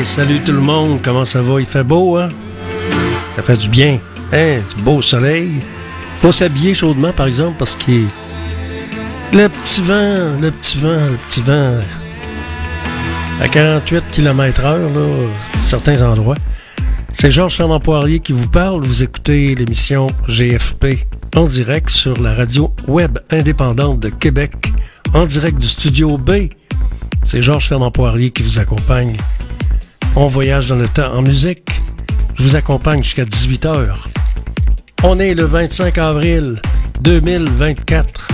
Hey, salut tout le monde, comment ça va? Il fait beau, hein? Ça fait du bien. Hein? Du beau soleil. Faut s'habiller chaudement, par exemple, parce que le petit vent à 48 km/h, là, certains endroits. C'est Georges Fernand Poirier qui vous parle. Vous écoutez l'émission GFP en direct sur la radio web indépendante de Québec, en direct du studio B. C'est Georges Fernand Poirier qui vous accompagne. On voyage dans le temps en musique. Je vous accompagne jusqu'à 18h. On est le 25 avril 2024.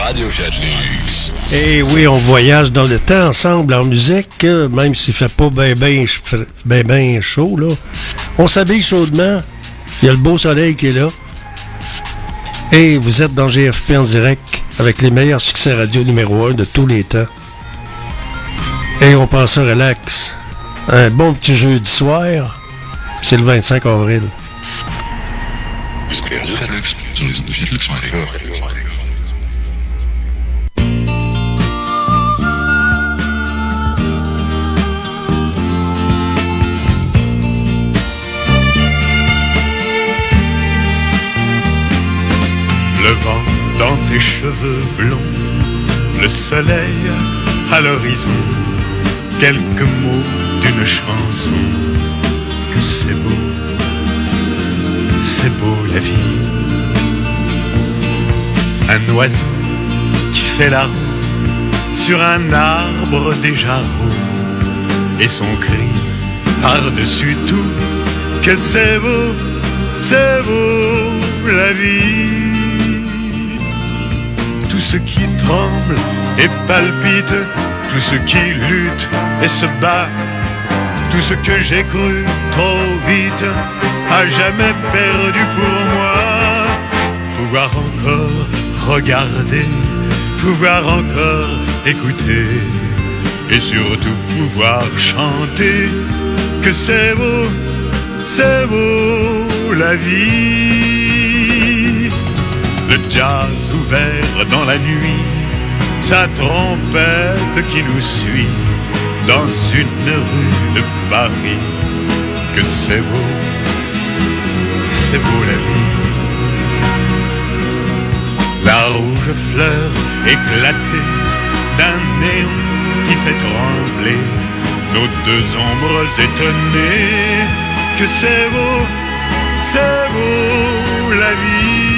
Radio Chat-News. Et oui, on voyage dans le temps ensemble en musique, même s'il fait pas ben chaud, là. On s'habille chaudement. Il y a le beau soleil qui est là. Et vous êtes dans GFP en direct avec les meilleurs succès radio numéro 1 de tous les temps. Et on passe ça relax. Un bon petit jeudi soir. C'est le 25 avril. Le vent dans tes cheveux blonds, le soleil à l'horizon, quelques mots d'une chanson, que c'est beau la vie. Un oiseau qui fait la roue sur un arbre déjà roux, et son cri par-dessus tout, que c'est beau la vie. Tout ce qui tremble et palpite, tout ce qui lutte et se bat, tout ce que j'ai cru trop vite, à jamais perdu pour moi. Pouvoir encore regarder, pouvoir encore écouter, et surtout pouvoir chanter, que c'est beau la vie. Le jazz ouvert dans la nuit, sa trompette qui nous suit dans une rue de Paris, que c'est beau la vie. La rouge fleur éclatée d'un néon qui fait trembler nos deux ombres étonnées, que c'est beau la vie.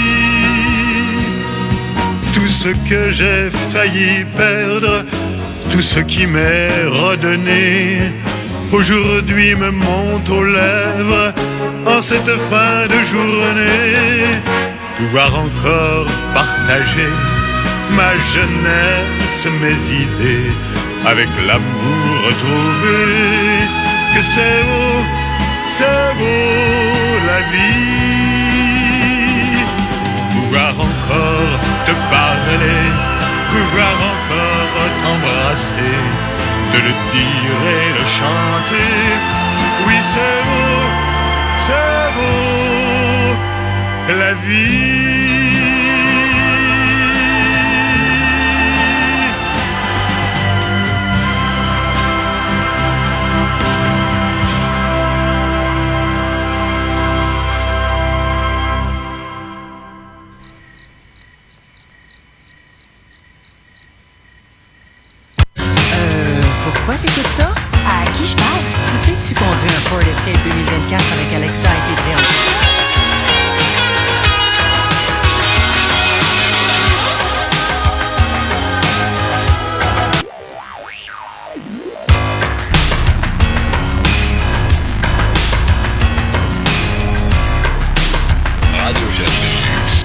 Tout ce que j'ai failli perdre, tout ce qui m'est redonné, aujourd'hui me monte aux lèvres en cette fin de journée. Pouvoir encore partager ma jeunesse, mes idées, avec l'amour retrouvé, que c'est beau la vie. Pouvoir encore te parler, pouvoir encore t'embrasser, te le dire et le chanter, oui c'est beau la vie. Pourquoi t'écoutes ça? À qui je parle? Tu sais que tu conduis un Ford Escape 2024 avec Alexa et tes préhensions. Radio Chat-News.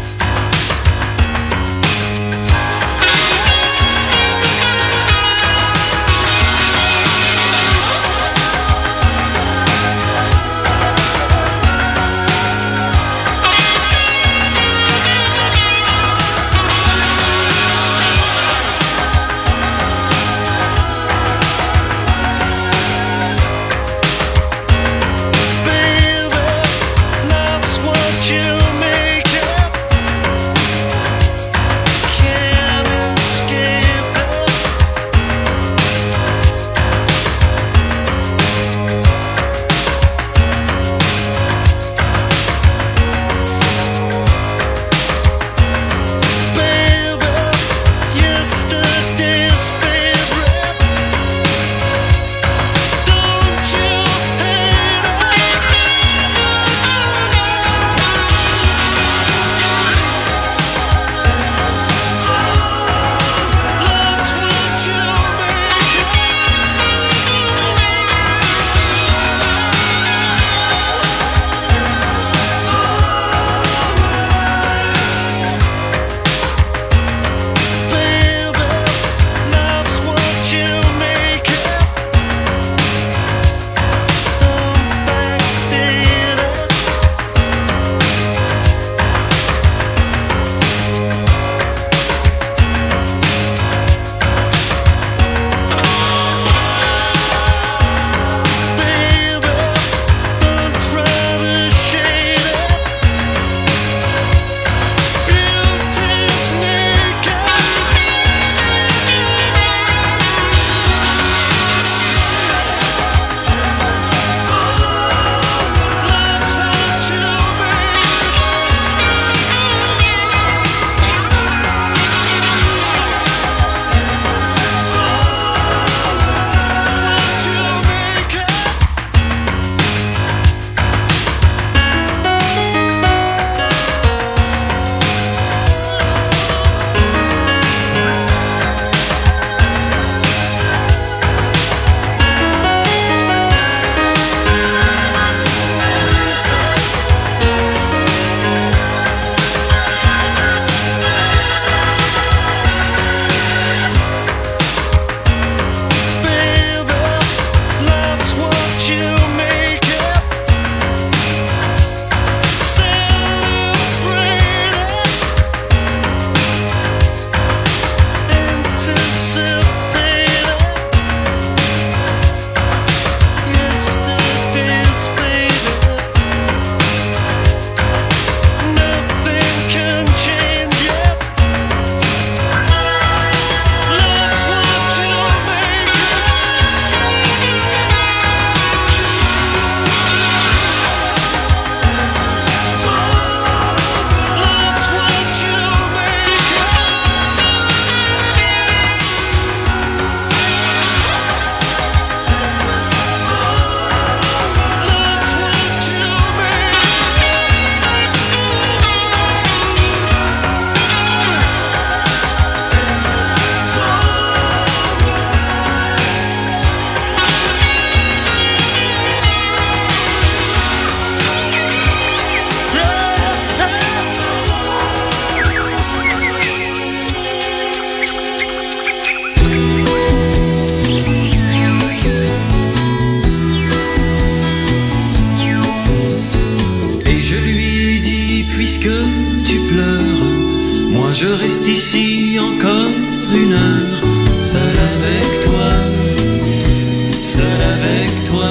reste ici encore une heure, seul avec toi, seul avec toi.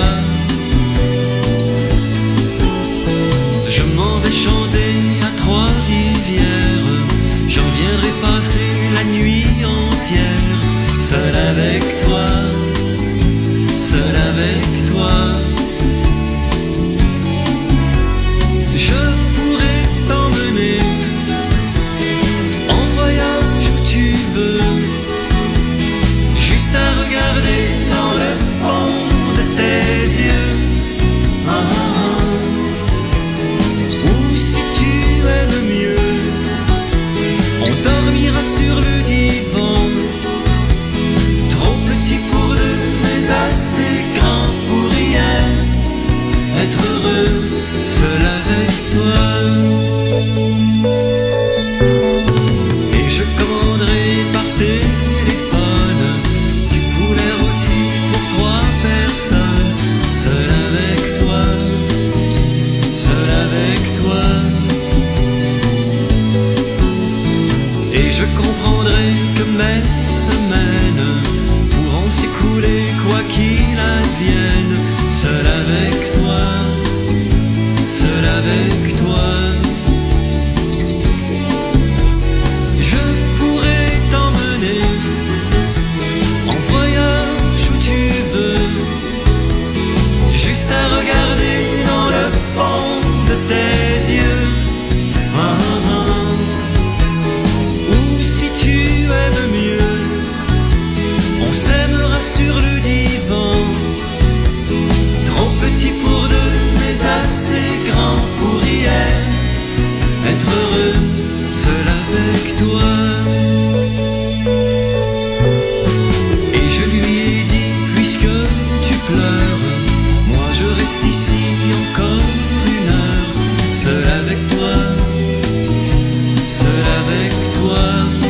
Je m'en vais chanter à Trois-Rivières, j'en viendrai passer la nuit entière, seul avec toi, seul avec toi. Je pourrais t'emmener en voyage où tu veux, juste à regarder dans le fond de tes yeux. Ah, ah, ah. Ou si tu aimes mieux, on dormira sur le divan, trop petit pour deux mais assez grand pour rien, être heureux seul avec toi. Et je commanderai par téléphone du poulet rôti pour 3 personnes, seul avec toi, seul avec toi. Et je comprendrai que mes semaines pourront s'écouler quoi qu'il advienne, seul avec toi, seul avec toi. Je pourrais t'emmener en voyage où tu veux, juste à regarder dans le fond de tes yeux. Ah, ah, ah. Ou si tu aimes mieux, on s'aimera sur le divan, trop petit pour deux mais assez grand pour rien, être heureux seul avec toi. Et je lui ai dit, puisque tu pleures, moi je reste ici encore une heure, seul avec toi, seul avec toi.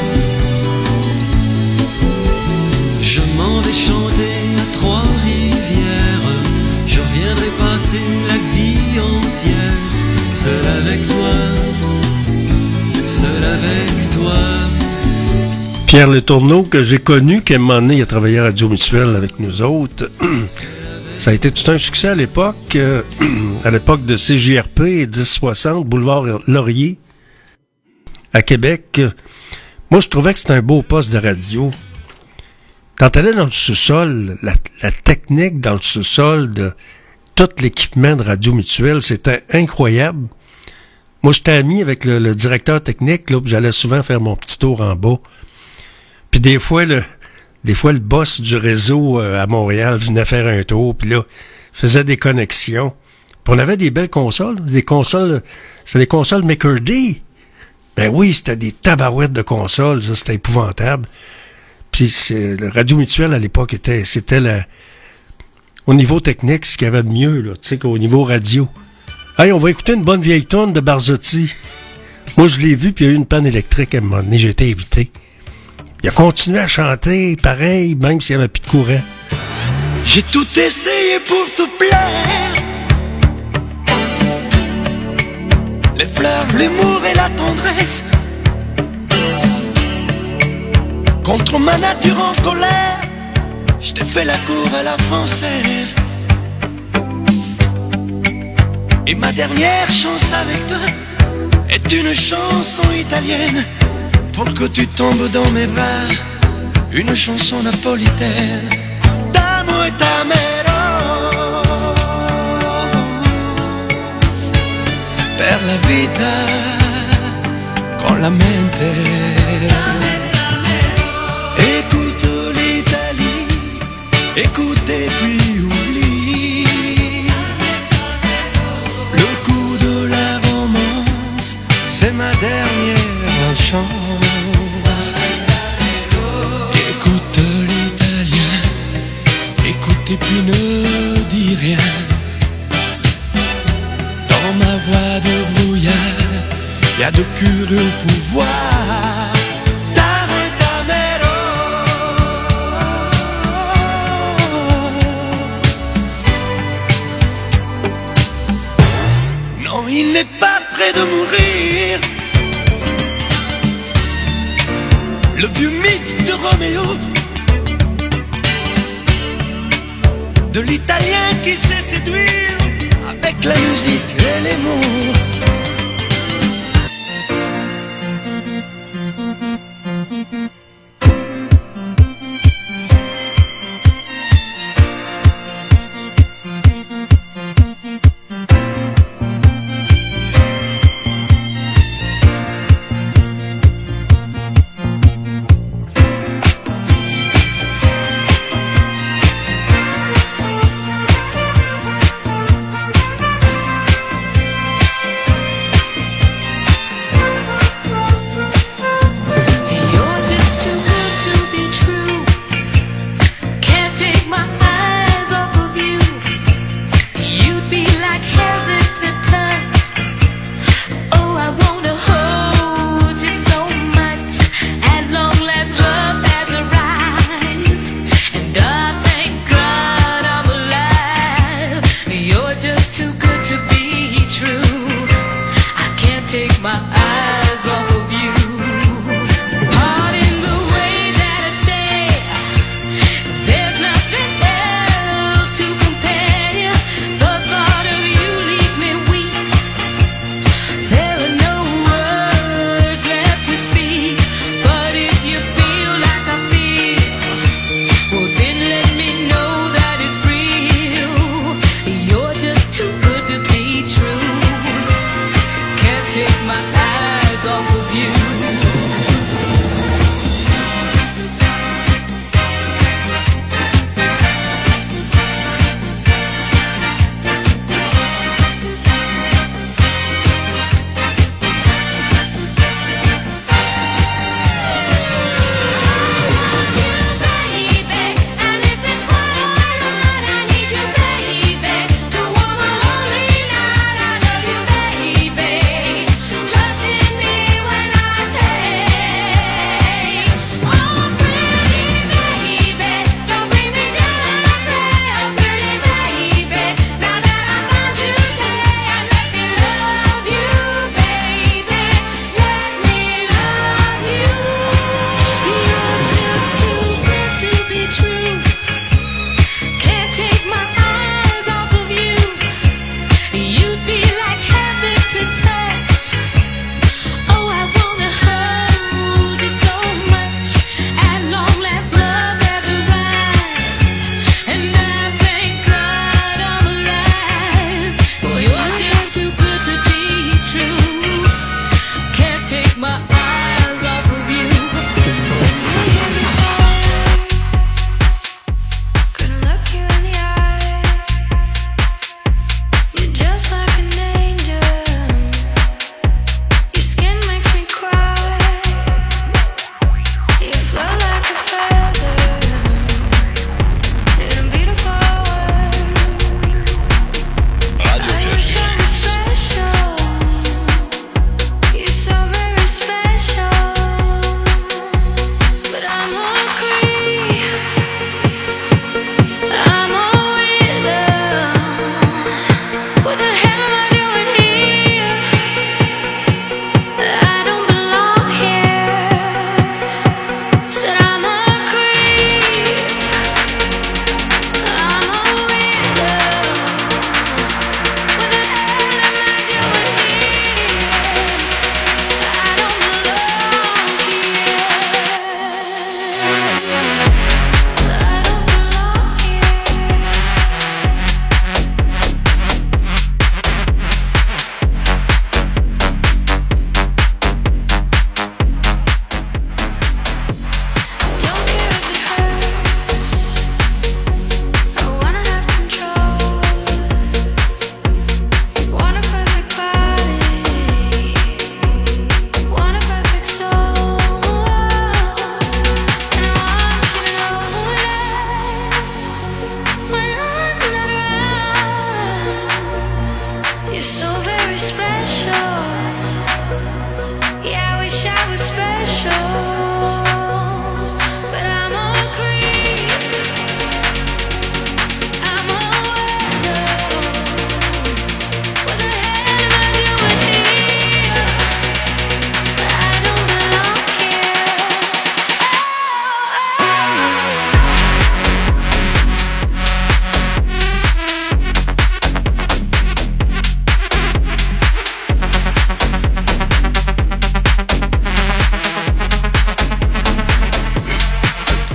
Je m'en vais chanter à Trois-Rivières, je reviendrai passer la vie entière, seul avec toi, seul avec toi. Pierre Letourneau, que j'ai connu, qui à un moment donné, il a travaillé à Radio Mutuelle avec nous autres. Ça a été tout un succès à l'époque de CJRP 1060, boulevard Laurier, à Québec. Moi, je trouvais que c'était un beau poste de radio. Quand tu allais dans le sous-sol, la technique dans le sous-sol de tout l'équipement de Radio Mutuelle, c'était incroyable. Moi, j'étais ami avec le directeur technique, là, puis j'allais souvent faire mon petit tour en bas. Puis des fois, le boss du réseau à Montréal venait faire un tour, puis là, faisait des connexions. Puis on avait des belles consoles, c'était des consoles McCurdy. Ben oui, c'était des tabarouettes de consoles, ça, c'était épouvantable. Puis le Radio Mutuelle, à l'époque, c'était au niveau technique, ce qu'il y avait de mieux, là, tu sais, qu'au niveau radio. Hey, on va écouter une bonne vieille tonne de Barzotti. Moi, je l'ai vu, puis il y a eu une panne électrique à un moment donné, j'ai été invité. Il a continué à chanter, pareil, même s'il n'y avait plus de courant. J'ai tout essayé pour te plaire. Les fleurs, l'humour et la tendresse. Contre ma nature en colère, je t'ai fait la cour à la française. Et ma dernière chance avec toi est une chanson italienne. Pour que tu tombes dans mes bras, une chanson napolitaine. T'amo e t'amerò per la vita con la mente. Écoute l'Italie, écoute et puis oublie. Le coup de la romance, c'est ma dernière chance. Écoute l'italien, écoute et puis ne dis rien. Dans ma voix de brouillard, y'a de curieux pouvoirs. Non, il n'est pas près de mourir. du mythe de Roméo, de l'italien qui sait séduire avec la musique et les mots.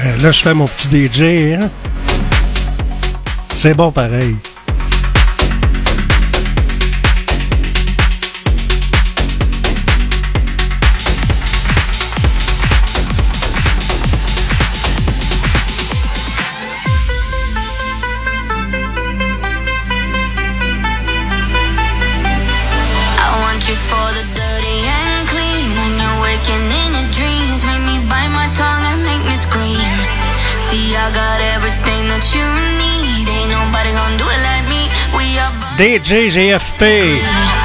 Là, je fais mon petit DJ, hein? C'est bon pareil. DJ GFP.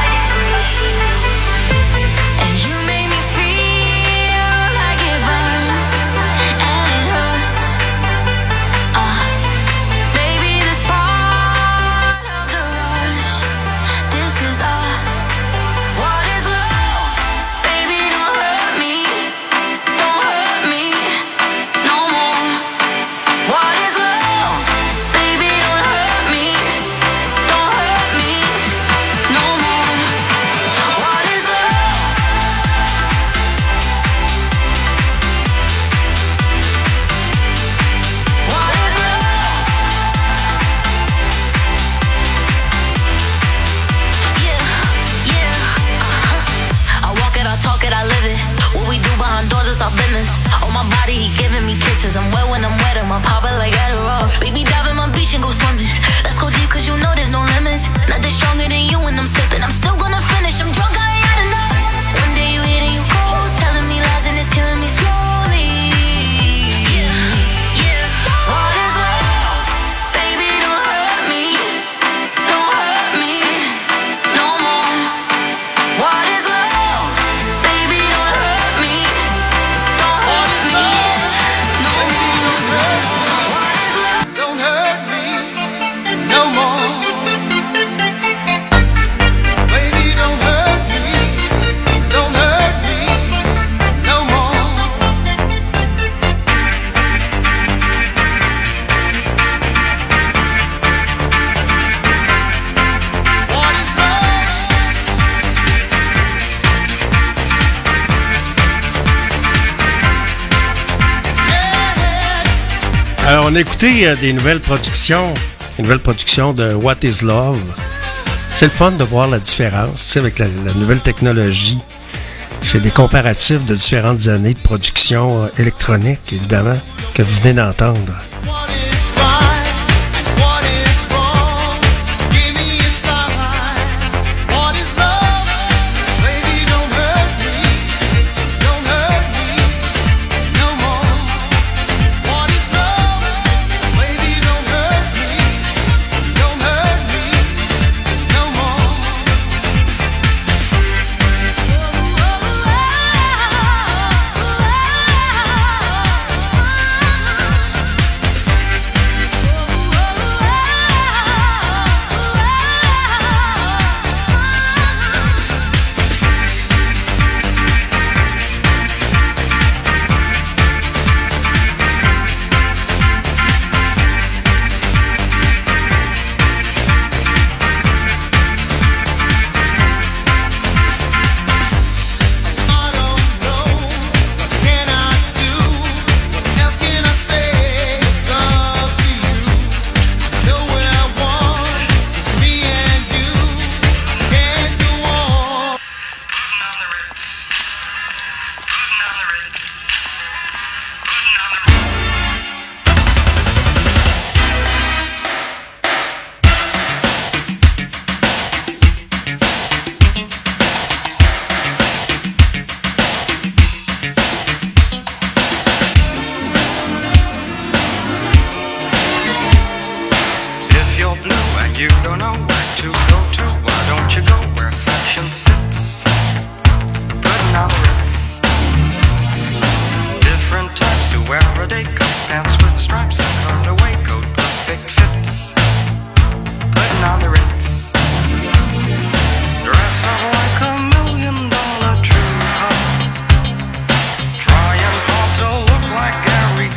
Alors, on a écouté des nouvelles productions de What is Love. C'est le fun de voir la différence, tu sais, avec la nouvelle technologie. C'est des comparatifs de différentes années de production électronique, évidemment, que vous venez d'entendre.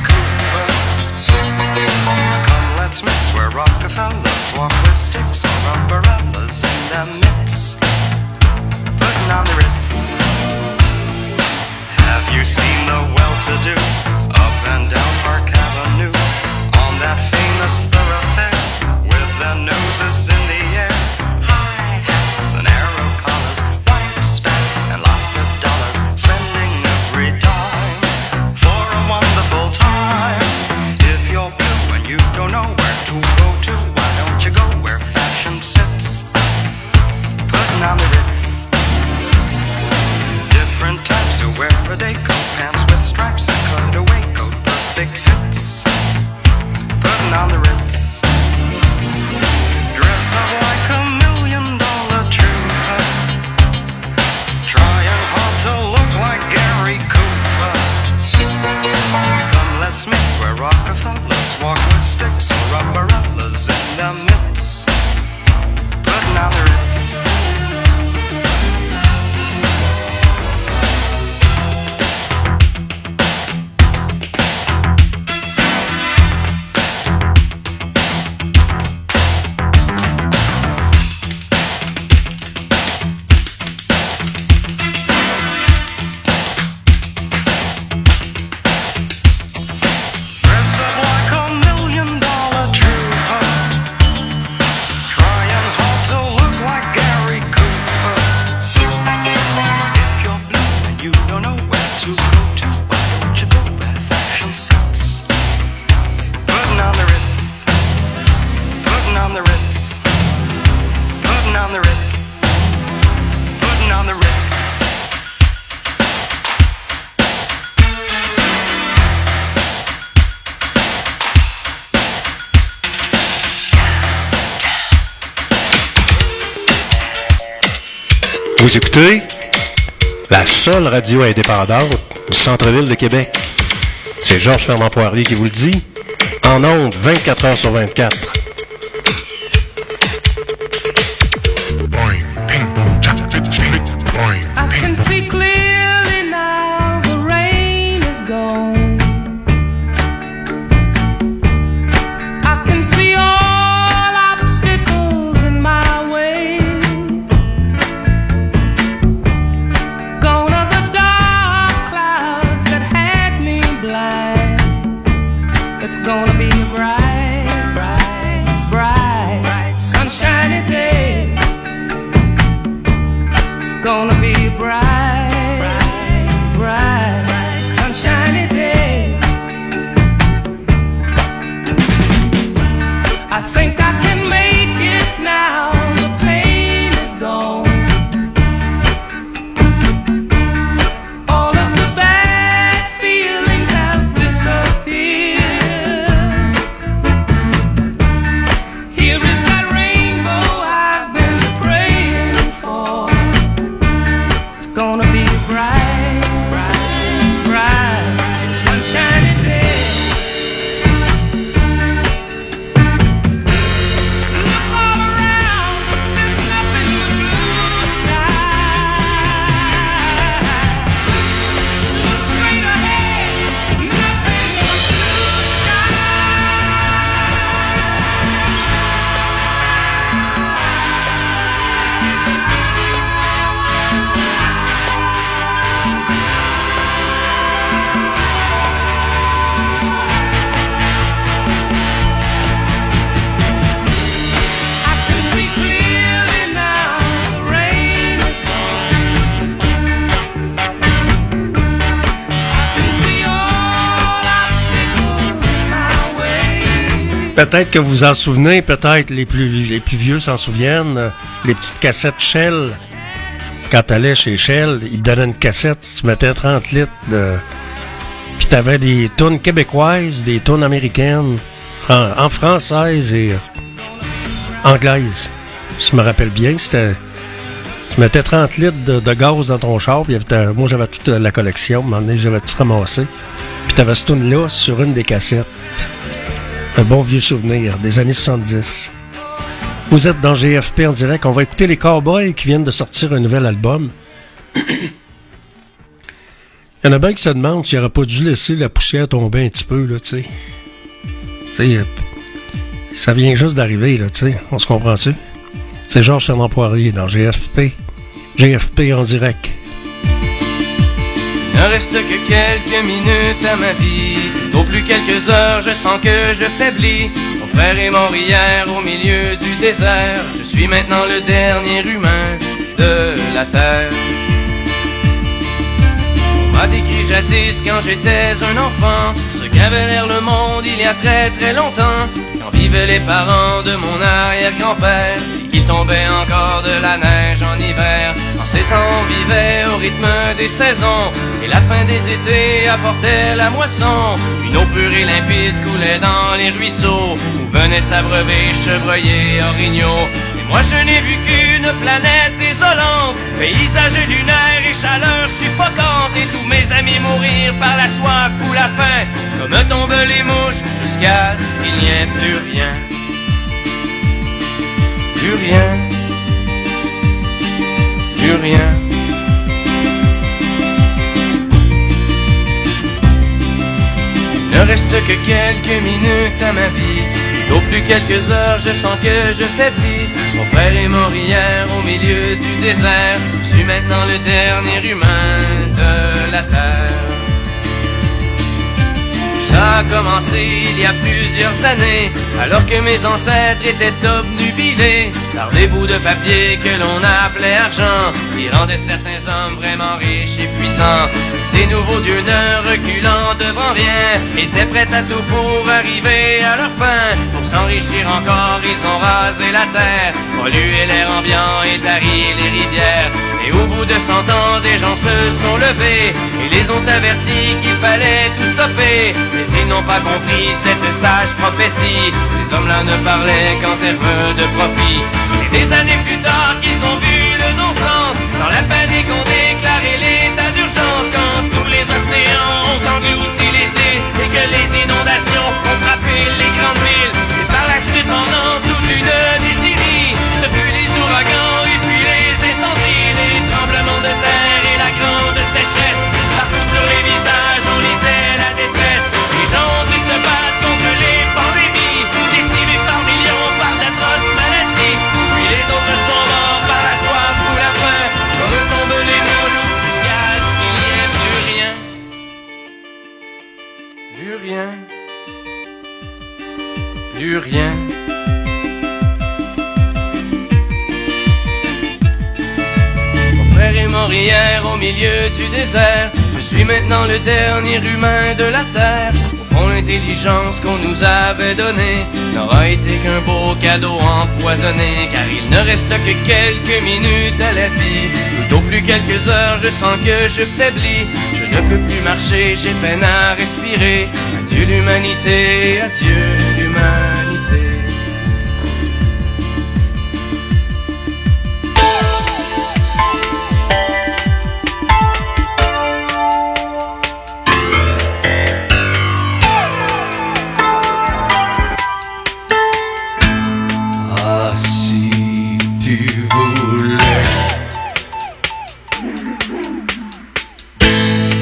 Rockefellers walk with sticks around. lipstick fits, putting on the Ritz. Dressed up like $1 million trooper, trying hard to look like Gary Cooper. Come, let's mix where Rockefellers walk with sticks or umbrellas in their midst, putting on the Ritz. Vous écoutez la seule radio indépendante du centre-ville de Québec. C'est Georges Fernand Poirier qui vous le dit, en ondes 24 heures sur 24. I can see clearly now, the rain is gone. I can see all obstacles in my way. Gone are the dark clouds that had me blind. It's gonna be a bright, bright, bright, sunshiny day. It's gonna be a bright, bright, bright, sunshiny day. I think I can make it now. The pain is gone. All of the bad feelings have disappeared. Here is that rainbow I've been praying for. It's gonna be a bright, bright, bright, sunshiny day. Look all around, there's nothing but blue sky. Look straight ahead, nothing but blue sky. I can see clearly now, the rain is gone. I can see all obstacles in my way. Peut-être que vous vous en souvenez, peut-être les plus vieux s'en souviennent. Les petites cassettes Shell. Quand t'allais chez Shell, ils te donnaient une cassette, tu mettais 30 litres de... Puis t'avais des tunes québécoises, des tunes américaines, en française et anglaise. Je me rappelle bien, c'était... Tu mettais 30 litres de gaz dans ton char, puis moi j'avais toute la collection, à un moment donné, j'avais tout ramassé. Puis t'avais cette tune-là sur une des cassettes. Un bon vieux souvenir des années 70. Vous êtes dans GFP en direct. On va écouter les Cowboys qui viennent de sortir un nouvel album. Il y en a bien qui se demandent s'il n'aurait pas dû laisser la poussière tomber un petit peu, là, tu sais. Tu sais, ça vient juste d'arriver, là, tu sais. On se comprend-tu? C'est Georges Fernand Poirier dans GFP. GFP en direct. Ne reste que quelques minutes à ma vie. Au plus quelques heures, je sens que je faiblis. Mon frère est mort hier au milieu du désert. Je suis maintenant le dernier humain de la terre. On m'a décrit jadis quand j'étais un enfant ce qu'avait l'air le monde il y a très très longtemps, quand vivaient les parents de mon arrière-grand-père, et qu'il tombait encore de la neige en hiver. En ces temps on vivait au rythme des saisons, et la fin des étés apportait la moisson. Une eau pure et limpide coulait dans les ruisseaux, où venaient s'abreuver chevreuils, orignaux. Moi je n'ai vu qu'une planète désolante, paysage lunaire et chaleur suffocante, et tous mes amis mourir par la soif ou la faim, comme tombent les mouches, jusqu'à ce qu'il n'y ait plus rien. Plus rien. Plus rien. Il ne reste que quelques minutes à ma vie, plutôt plus quelques heures, je sens que je faiblis. Mon frère est mort hier au milieu du désert, je suis maintenant le dernier humain de la terre. Ça a commencé il y a plusieurs années, alors que mes ancêtres étaient obnubilés par des bouts de papier que l'on appelait argent, qui rendaient certains hommes vraiment riches et puissants. Ces nouveaux dieux ne reculant devant rien, étaient prêts à tout pour arriver à leur fin. Pour s'enrichir encore, ils ont rasé la terre, pollué l'air ambiant et tari les rivières. Et au bout de 100 ans, des gens se sont levés et les ont avertis qu'il fallait tout stopper. Mais ils n'ont pas compris cette sage prophétie, ces hommes-là ne parlaient qu'en termes de profit. C'est des années plus tard qu'ils ont vu le non-sens, dans la panique on déclaré l'état d'urgence, quand tous les océans ont englouti les îles et que les inondations ont frappé les grandes villes. Et par la suite, pendant toute une décennie, ce fut les ouragans et puis les incendies, les tremblements de terre et la grande sécheresse. Partout sur les visages on lisait la détresse, les gens ont dû se battre contre les pandémies, décimés par millions par d'atroces maladies. Puis les autres sont morts par la soif ou la faim, comme tombent les mouches, jusqu'à ce qu'il n'y ait plus rien. Plus rien. Plus rien. Mon frère est mort hier au milieu du désert, je suis maintenant le dernier humain de la terre. Au fond, l'intelligence qu'on nous avait donnée n'aura été qu'un beau cadeau empoisonné, car il ne reste que quelques minutes à la vie, plutôt plus quelques heures, je sens que je faiblis. Je ne peux plus marcher, j'ai peine à respirer. Adieu l'humanité, adieu l'humanité. Ah, si tu voulais.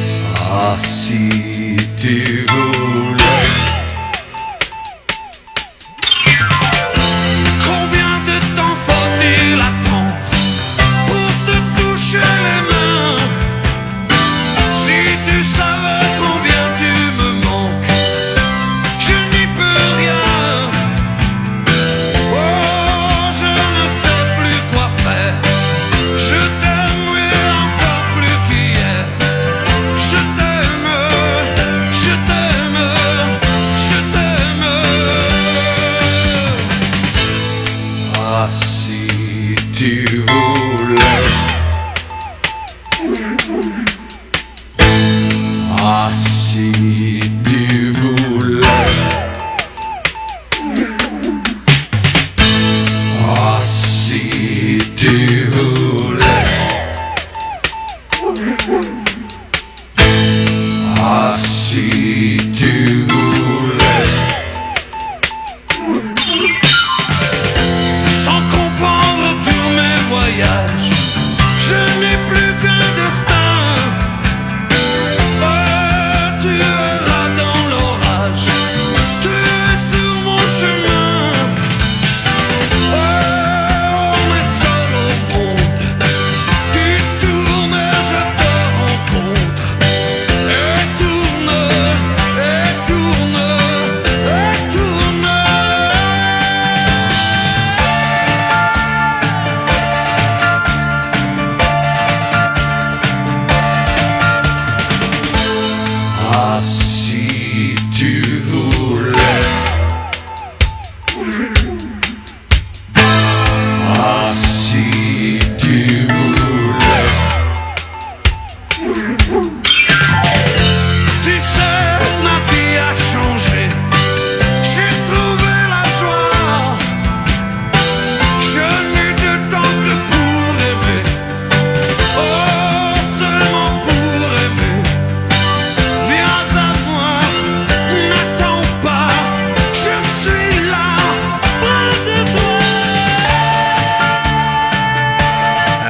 Ah, si tu voulais.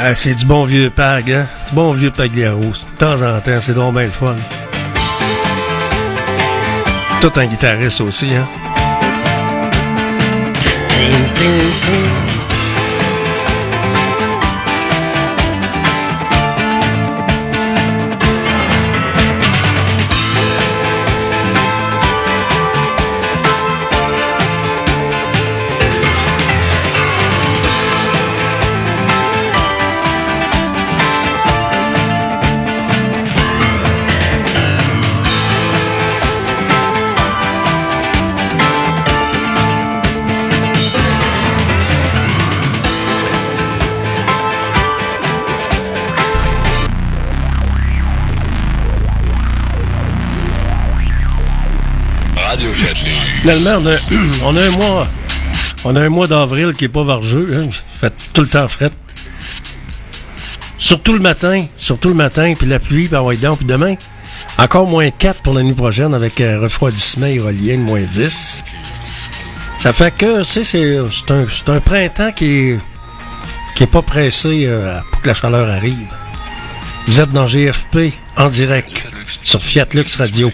Ah, c'est du bon vieux Pag, hein? Du bon vieux Pagliaro. De temps en temps, c'est donc bien le fun. Tout un guitariste aussi, hein? Finalement, on a un mois d'avril qui est pas vargeux, hein. Fait tout le temps fret. Surtout le matin, puis la pluie, puis envoyer donc, puis demain, encore moins 4 pour la nuit prochaine avec un refroidissement aérolien de moins 10. Ça fait que, tu sais, c'est un printemps qui est pas pressé pour que la chaleur arrive. Vous êtes dans GFP, en direct, sur Fiat Lux Radio.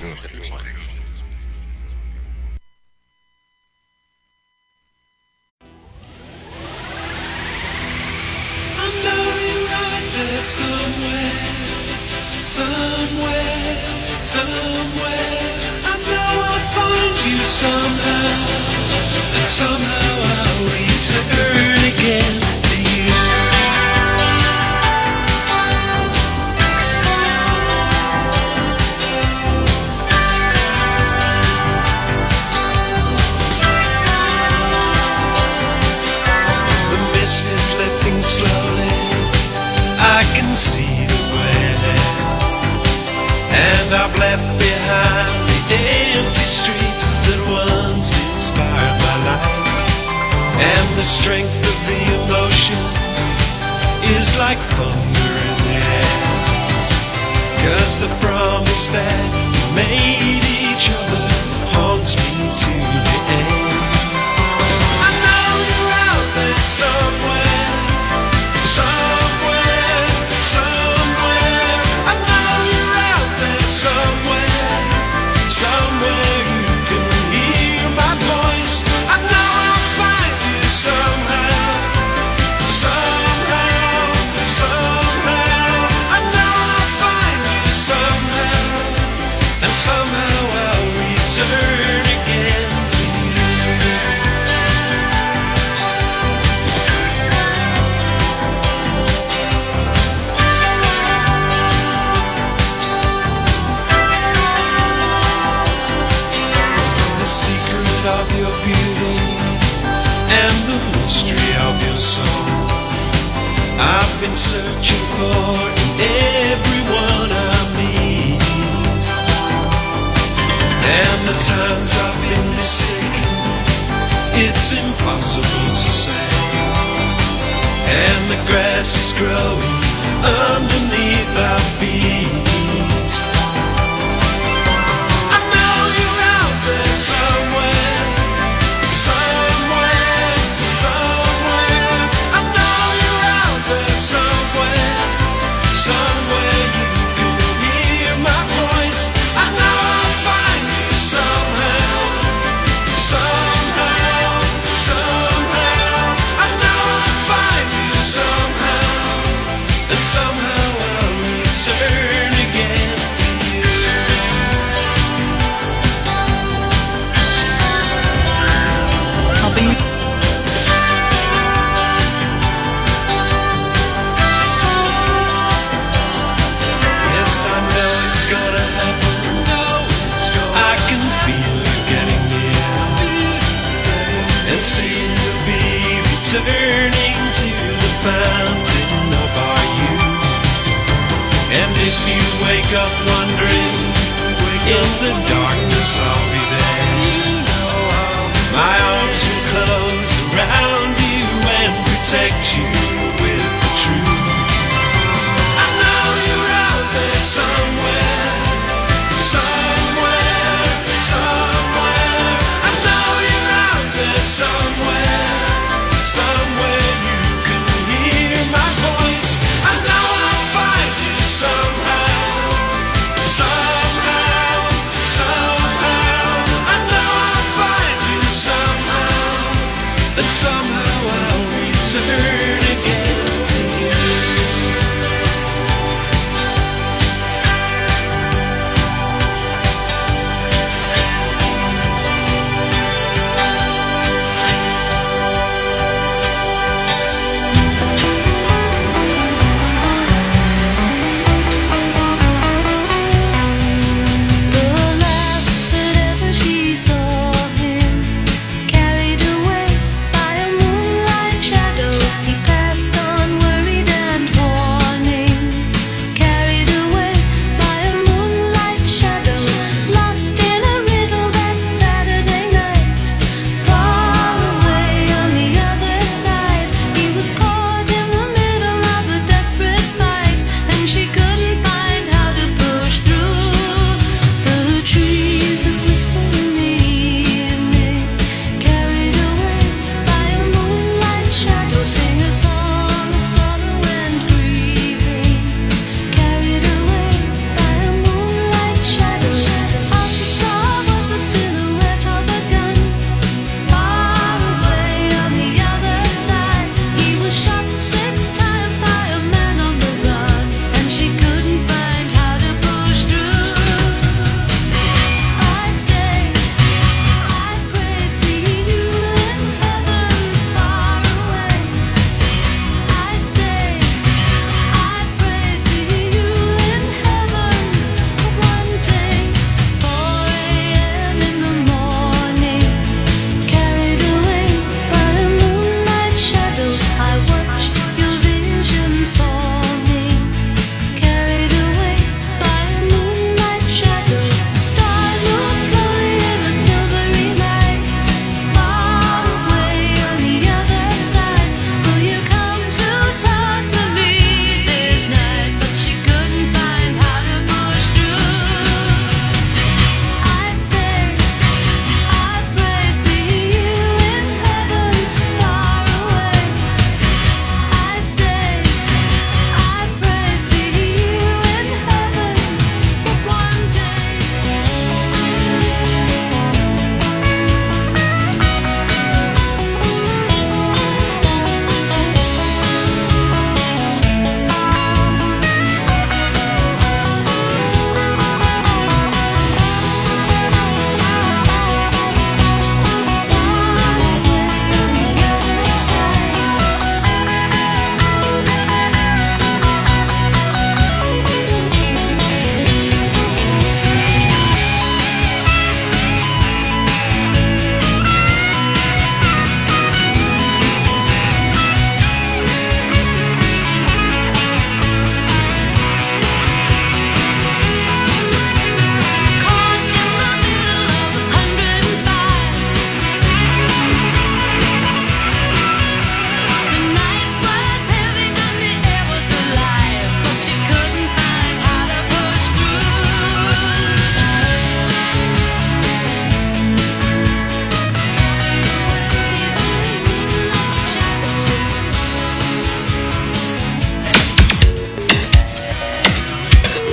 Somewhere you can hear my voice.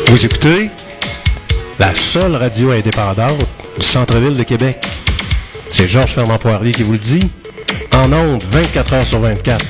Vous écoutez la seule radio indépendante du centre-ville de Québec. C'est Georges Fernand-Poirier qui vous le dit, en ondes 24 heures sur 24.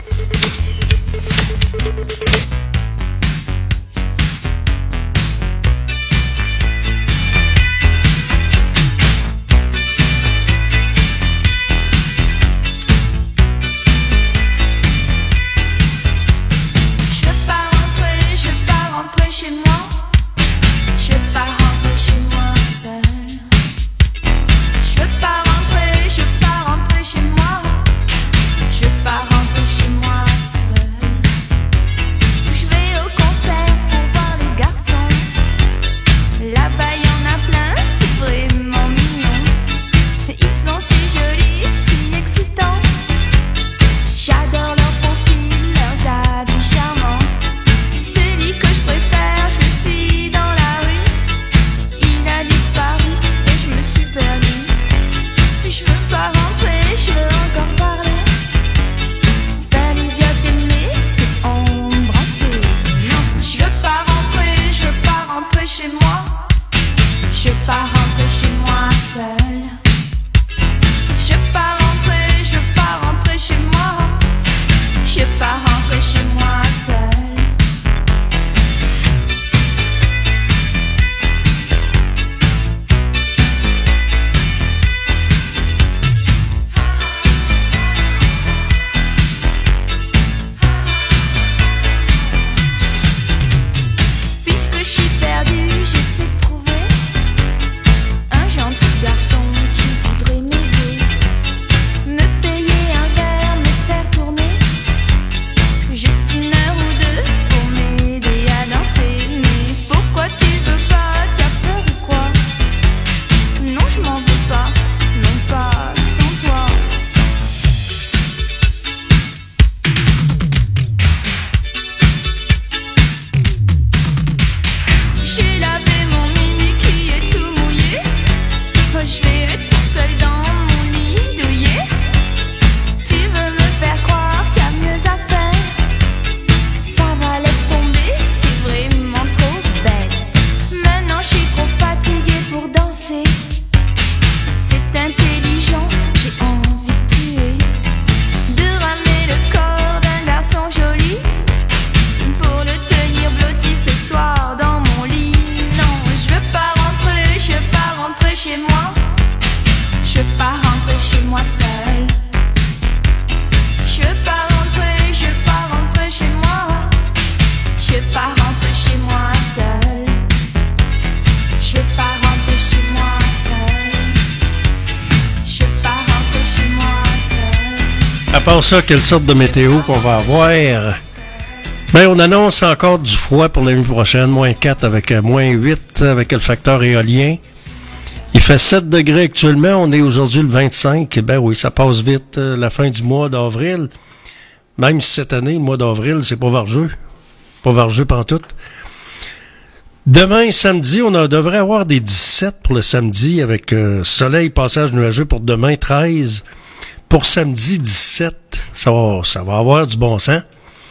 À part ça, quelle sorte de météo qu'on va avoir? Ben, on annonce encore du froid pour la nuit prochaine, -4 avec -8 avec le facteur éolien. Il fait 7 degrés actuellement, on est aujourd'hui le 25. Ben oui, ça passe vite, la fin du mois d'avril. Même si cette année, le mois d'avril, c'est pas vargeux. Pas vargeux pantoute. Demain, samedi, on devrait avoir des 17 pour le samedi avec soleil, passage nuageux pour demain, 13. Pour samedi, 17. Ça va avoir du bon sens.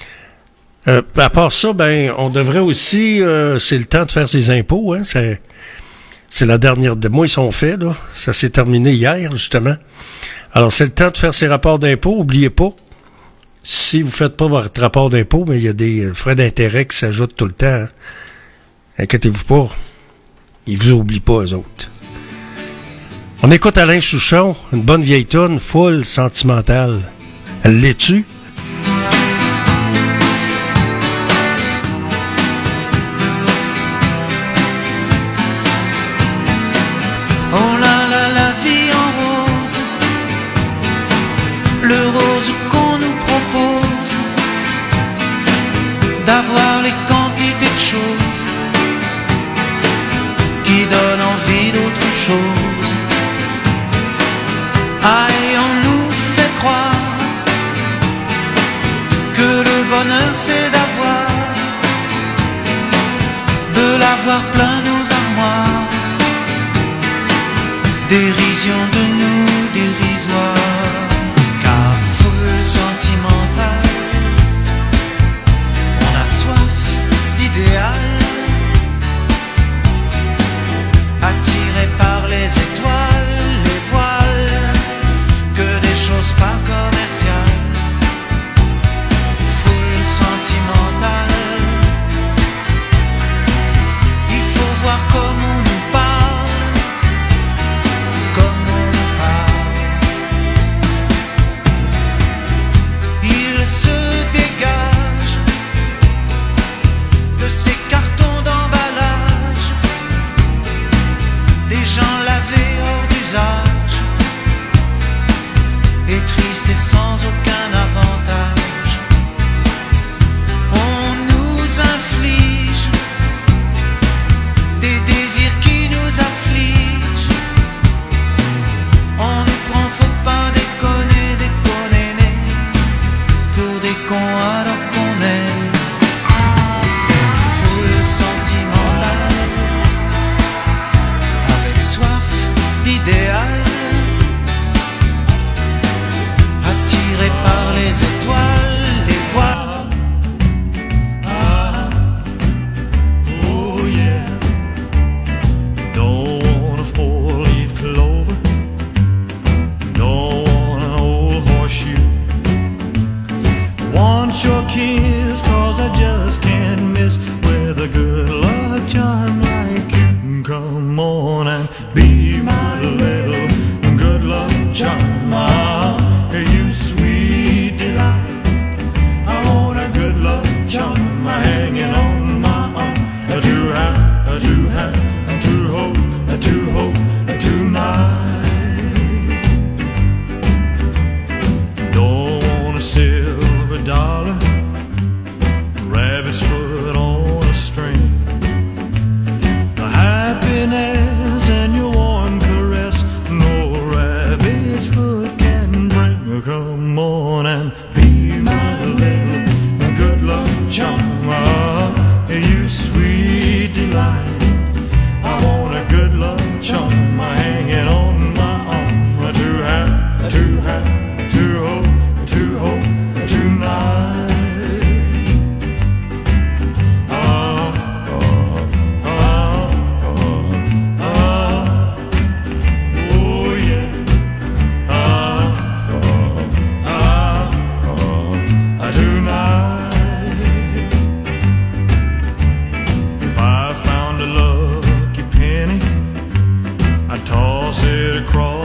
À part ça, ben, on devrait aussi... c'est le temps de faire ses impôts, hein. C'est la dernière des mois, ils sont faits, là. Ça s'est terminé hier, justement. Alors, c'est le temps de faire ses rapports d'impôts. Oubliez pas, si vous faites pas votre rapport d'impôt, mais il y a des frais d'intérêt qui s'ajoutent tout le temps. Hein. Inquiétez-vous pas. Ils vous oublient pas, eux autres. On écoute Alain Souchon, une bonne vieille toune, full sentimentale. Elle l'est-tu? Oh là là, la vie en rose, le rose qu'on nous propose, d'avoir les quantités de choses qui donnent envie d'autre chose. Ah, et on nous fait croire que le bonheur c'est de l'avoir plein nos armoires. Dérision de nous, dérisoire, car foule sentimentale, on a soif d'idéal,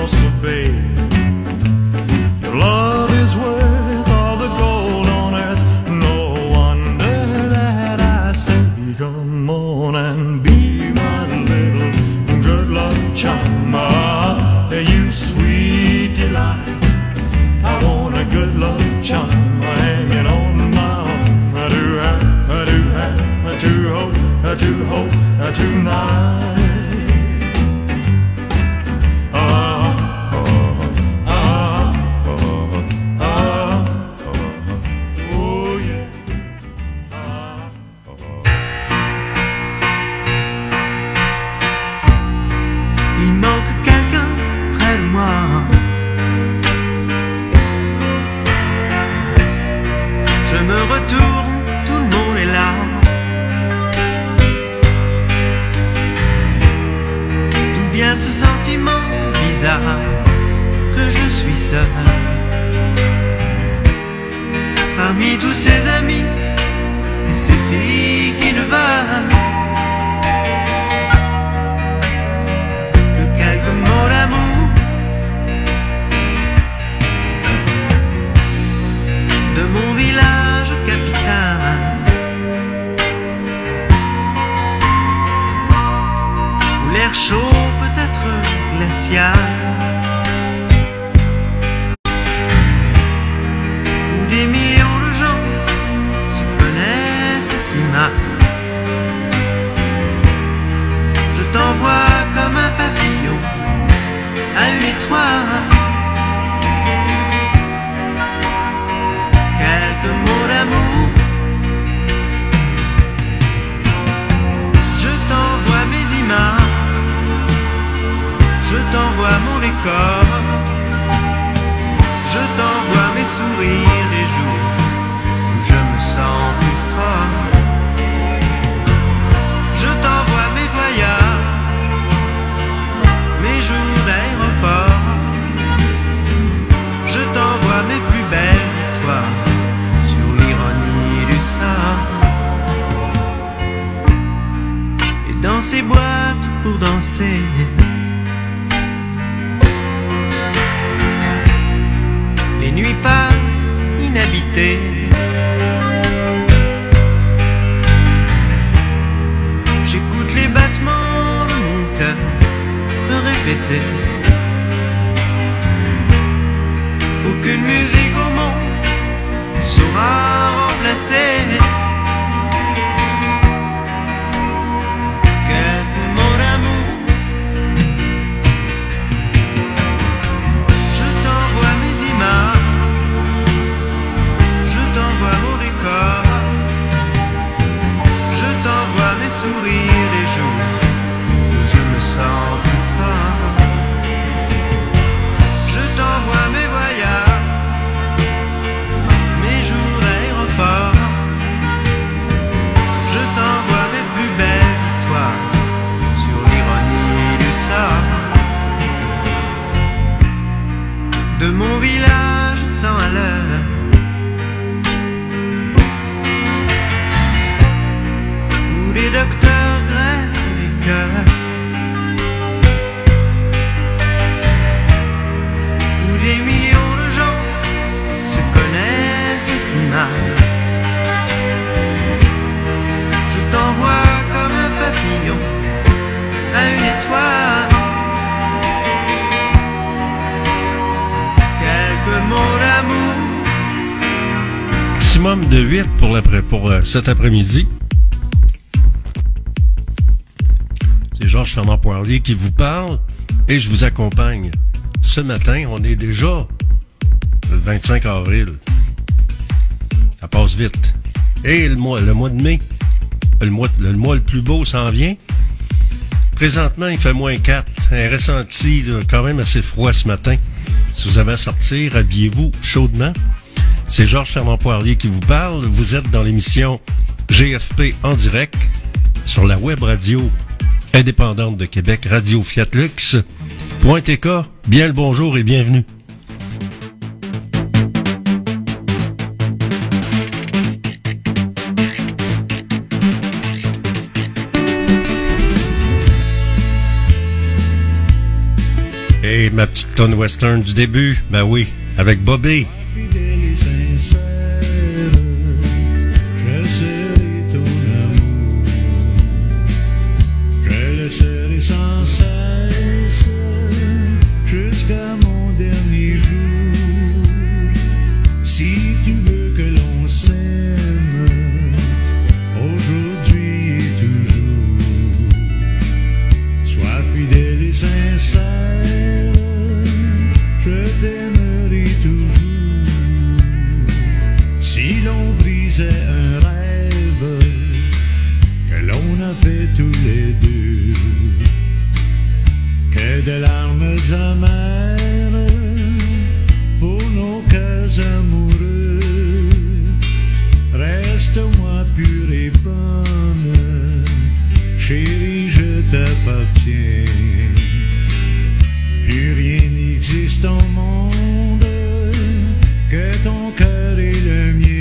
cross the bay. Your love is worth all the gold on earth. No wonder that I say, come on and be my little good luck charm. Ah, you sweet delight. I want a good luck charm hanging on my arm. I do have to hope tonight. Oh yeah. Il manque quelqu'un près de moi. Je me retourne, tout le monde est là. D'où vient ce sentiment bizarre que je suis seul parmi tous ces amis et ces filles qui ne veulent que quelques mots d'amour de mon village capitale, où l'air chaud peut être glacial, où des millions de gens se connaissent si mal. Je t'envoie comme un papillon à une étoile quelques mots d'amour. Je t'envoie mes images, je t'envoie mon décor, je t'envoie mes sourires les jours où je me sens plus fort. Je t'envoie mes voyages, mes jours d'aéroport, je t'envoie mes plus belles victoires sur l'ironie du sort. Et dans ces boîtes pour danser, les nuits passent inhabitées. J'écoute les battements de mon cœur me répéter. Aucune musique au monde saura remplacer quelques mots d'amour. Je t'envoie mes images, je t'envoie mon décor, je t'envoie mes sourires les jours où je me sens plus fort. Je t'envoie mes voyages, mes jours d'aéroport, je t'envoie mes plus belles victoires sur l'ironie du sort. De mon village 100 à l'heure, où les docteurs greffent les cœurs, où des millions de gens se connaissent si mal. Je t'envoie comme un papillon à une étoile quelques mots d'amour. Maximum de 8 pour cet après-midi. C'est Georges Fernand Poirier qui vous parle et je vous accompagne. Ce matin, on est déjà le 25 avril. Ça passe vite. Et le mois de mai, le mois le plus beau s'en vient. Présentement, il fait moins 4. Un ressenti quand même assez froid ce matin. Si vous avez à sortir, habillez-vous chaudement. C'est Georges Fernand Poirier qui vous parle. Vous êtes dans l'émission GFP en direct sur la web radio indépendante de Québec, Radio Fiat Lux. .tk, bien le bonjour et bienvenue. Et ma petite tonne western du début, ben oui, avec Bobby. Fidèle et sincère, je serai ton amour, je le serai sans cesse, jusqu'à mon dernier jour. Si tu veux que l'on s'aime, aujourd'hui et toujours, sois fidèle et sincère, je t'aimerai toujours. Si l'on brisait un rêve que l'on a fait tous les deux, que de larmes amères pour nos cœurs amoureux, reste-moi pure et bonne, chérie, je t'appartiens. Plus rien n'existe au monde que ton cœur et le mien.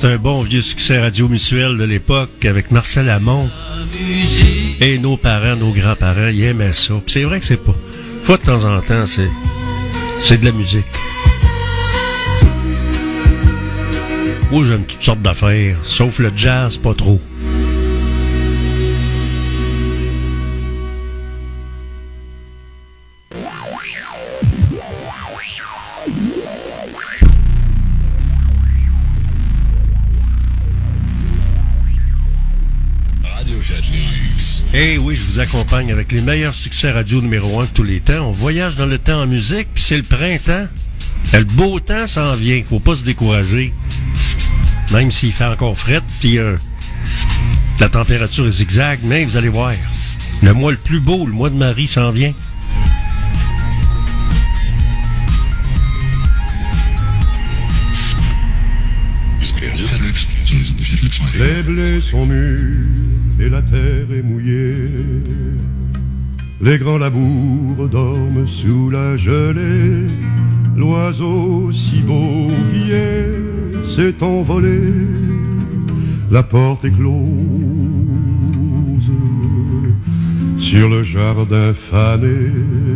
c'est un bon vieux succès radio mutuel de l'époque avec Marcel Amont. Et nos parents, nos grands-parents, ils aimaient ça. Puis c'est vrai que c'est pas... Fois de temps en temps, c'est de la musique. Moi, j'aime toutes sortes d'affaires, sauf le jazz, pas trop. Eh oui, je vous accompagne avec les meilleurs succès radio numéro 1 de tous les temps. On voyage dans le temps en musique, puis c'est le printemps. Le beau temps s'en vient, faut pas se décourager. Même s'il fait encore fret, puis la température est zigzag, mais vous allez voir, le mois le plus beau, le mois de Marie s'en vient. Les blés sont mûrs et la terre est mouillée. Les grands labours dorment sous la gelée. L'oiseau si beau guillet s'est envolé. La porte est close sur le jardin fané.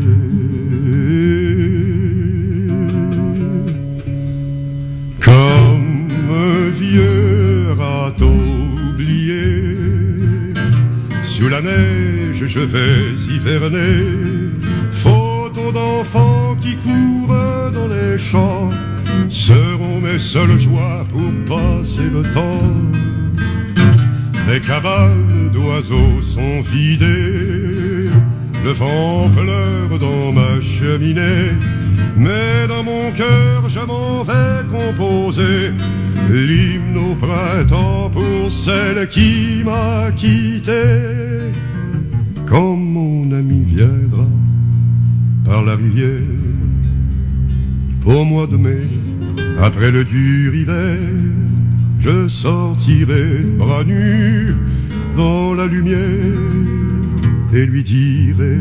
Comme un vieux râteau oublié, sous la neige je vais hiverner. Photos d'enfants qui courent dans les champs seront mes seules joies pour passer le temps. Les cabanes d'oiseaux sont vidées, le vent pleure dans ma cheminée. Mais dans mon cœur je m'en vais composer l'hymne au printemps pour celle qui m'a quitté. Quand mon ami viendra par la rivière au mois de mai, après le dur hiver, je sortirai bras nus dans la lumière et lui dirai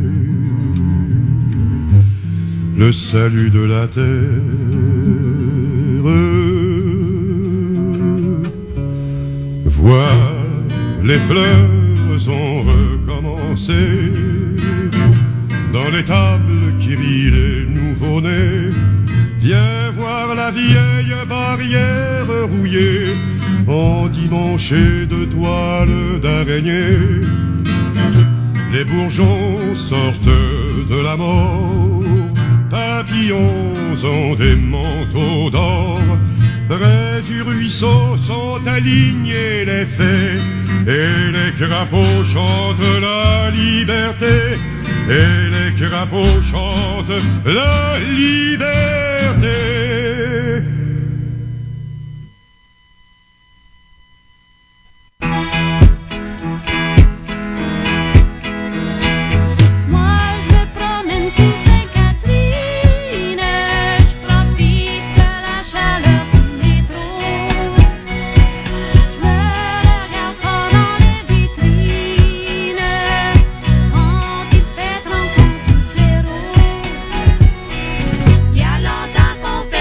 le salut de la terre. Vois, les fleurs ont recommencé dans les tables qui rient les nouveau-nés. Viens voir la vieille barrière rouillée, endimanchée de toiles d'araignée. Les bourgeons sortent de la mort, papillons ont des manteaux d'or. Près du ruisseau sont alignés les fées, et les crapauds chantent la liberté. Et les crapauds chantent la liberté. Il y a longtemps qu'on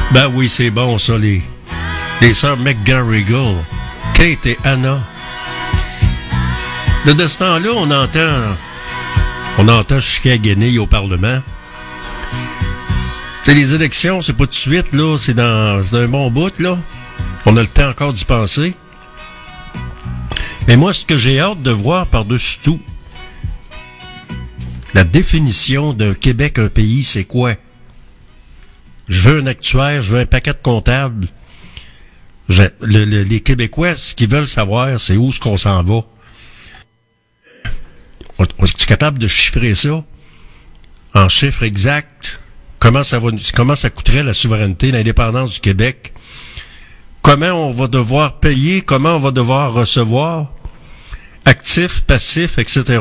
Ben oui, c'est bon, ça, les sœurs McGarrigle, Kate et Anna. Là, de ce temps-là, on entend chicaner au Parlement. Tu sais, les élections, c'est pas tout de suite, là, c'est dans un bon bout, là. On a le temps encore d'y penser. Mais moi, ce que j'ai hâte de voir par-dessus tout, la définition d'un Québec, un pays, c'est quoi? Je veux un actuaire, je veux un paquet de comptables. Les Québécois, ce qu'ils veulent savoir, c'est où est-ce qu'on s'en va. Es-tu capable de chiffrer ça en chiffres exacts? Comment ça coûterait la souveraineté, l'indépendance du Québec? Comment on va devoir payer? Comment on va devoir recevoir? Actifs, passifs, etc.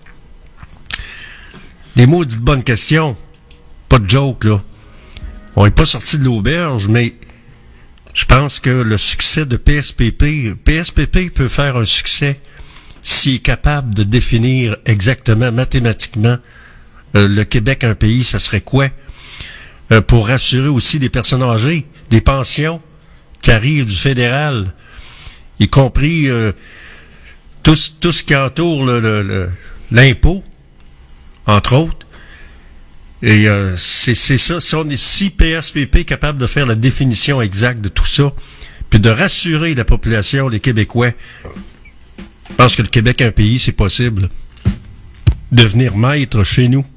Des maudites bonnes questions. Pas de joke, là. On n'est pas sorti de l'auberge, mais je pense que le succès de PSPP peut faire un succès s'il est capable de définir exactement, mathématiquement, le Québec, un pays, ça serait quoi? Pour rassurer aussi des personnes âgées, des pensions qui arrivent du fédéral, y compris tout ce qui entoure l'impôt, entre autres. Et c'est ça, si PSPP est capable de faire la définition exacte de tout ça, puis de rassurer la population, les Québécois, je pense que le Québec, un pays, c'est possible. Devenir maître chez nous.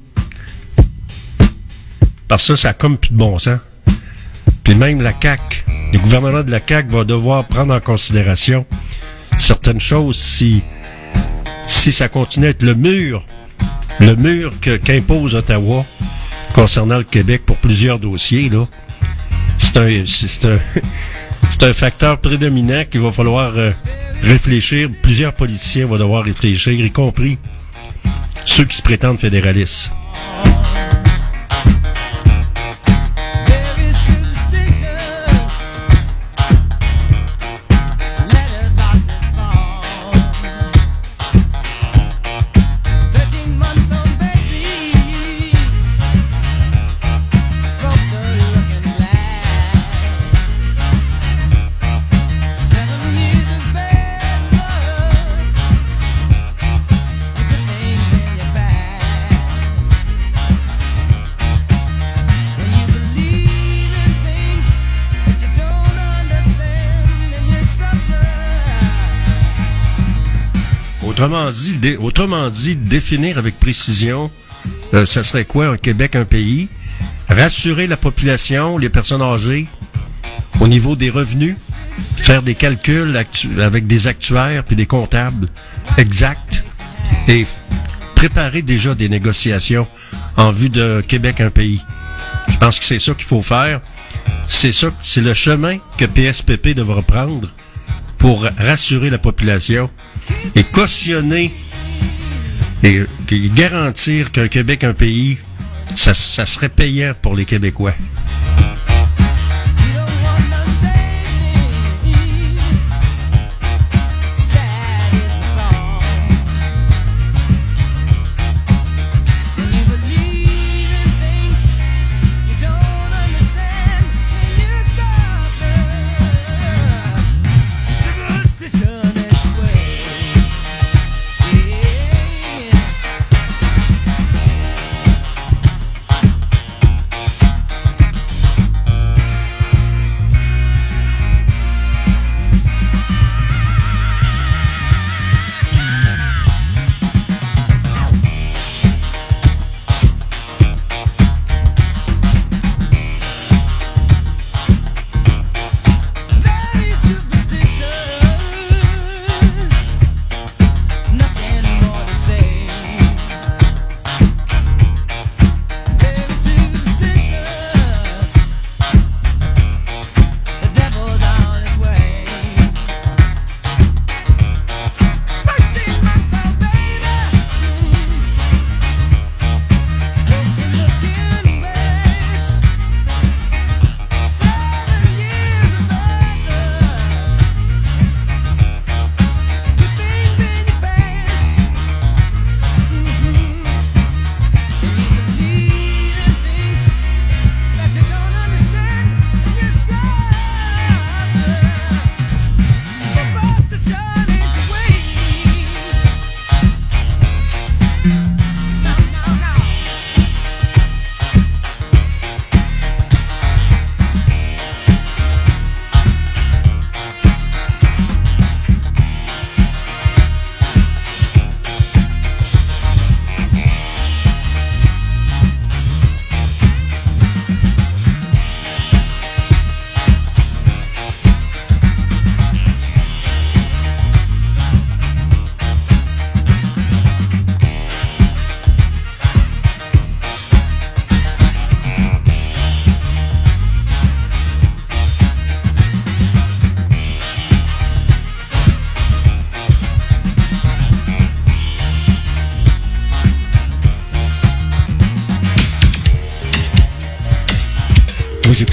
Parce que ça a comme plus de bon sens. Puis même la CAQ, le gouvernement de la CAQ va devoir prendre en considération certaines choses si ça continue à être le mur qu'impose Ottawa concernant le Québec pour plusieurs dossiers, là. C'est un facteur prédominant qu'il va falloir réfléchir. Plusieurs politiciens vont devoir réfléchir, y compris ceux qui se prétendent fédéralistes. Autrement dit, définir avec précision, ça serait quoi un Québec, un pays? Rassurer la population, les personnes âgées, au niveau des revenus, faire des calculs avec des actuaires puis des comptables exacts et préparer déjà des négociations en vue de Québec, un pays. Je pense que c'est ça qu'il faut faire. C'est le chemin que PSPP devra prendre pour rassurer la population et cautionner et garantir qu'un Québec, un pays, ça serait payant pour les Québécois.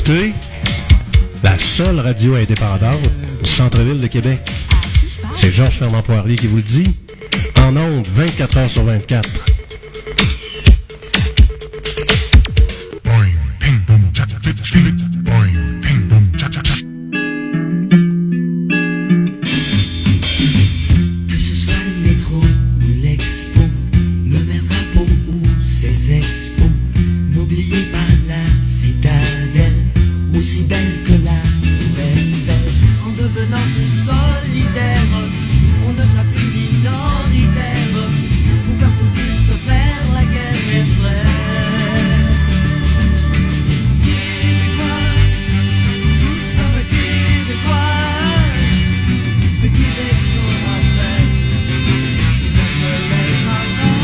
écoutez la seule radio indépendante du centre-ville de Québec. C'est Georges Fernand Poirier qui vous le dit. En ondes, 24 heures sur 24. Que ce soit le métro ou l'expo, le même drapeau ou ses expos, n'oubliez pas la citadelle, aussi belle que la nouvelle belle. En devenant tous solidaires, on ne sera plus minoritaire. Pourquoi faut-il se faire la guerre, mes frères? Québécois, nous sommes Québécois. De Québec sur la fête, si on se laisse pas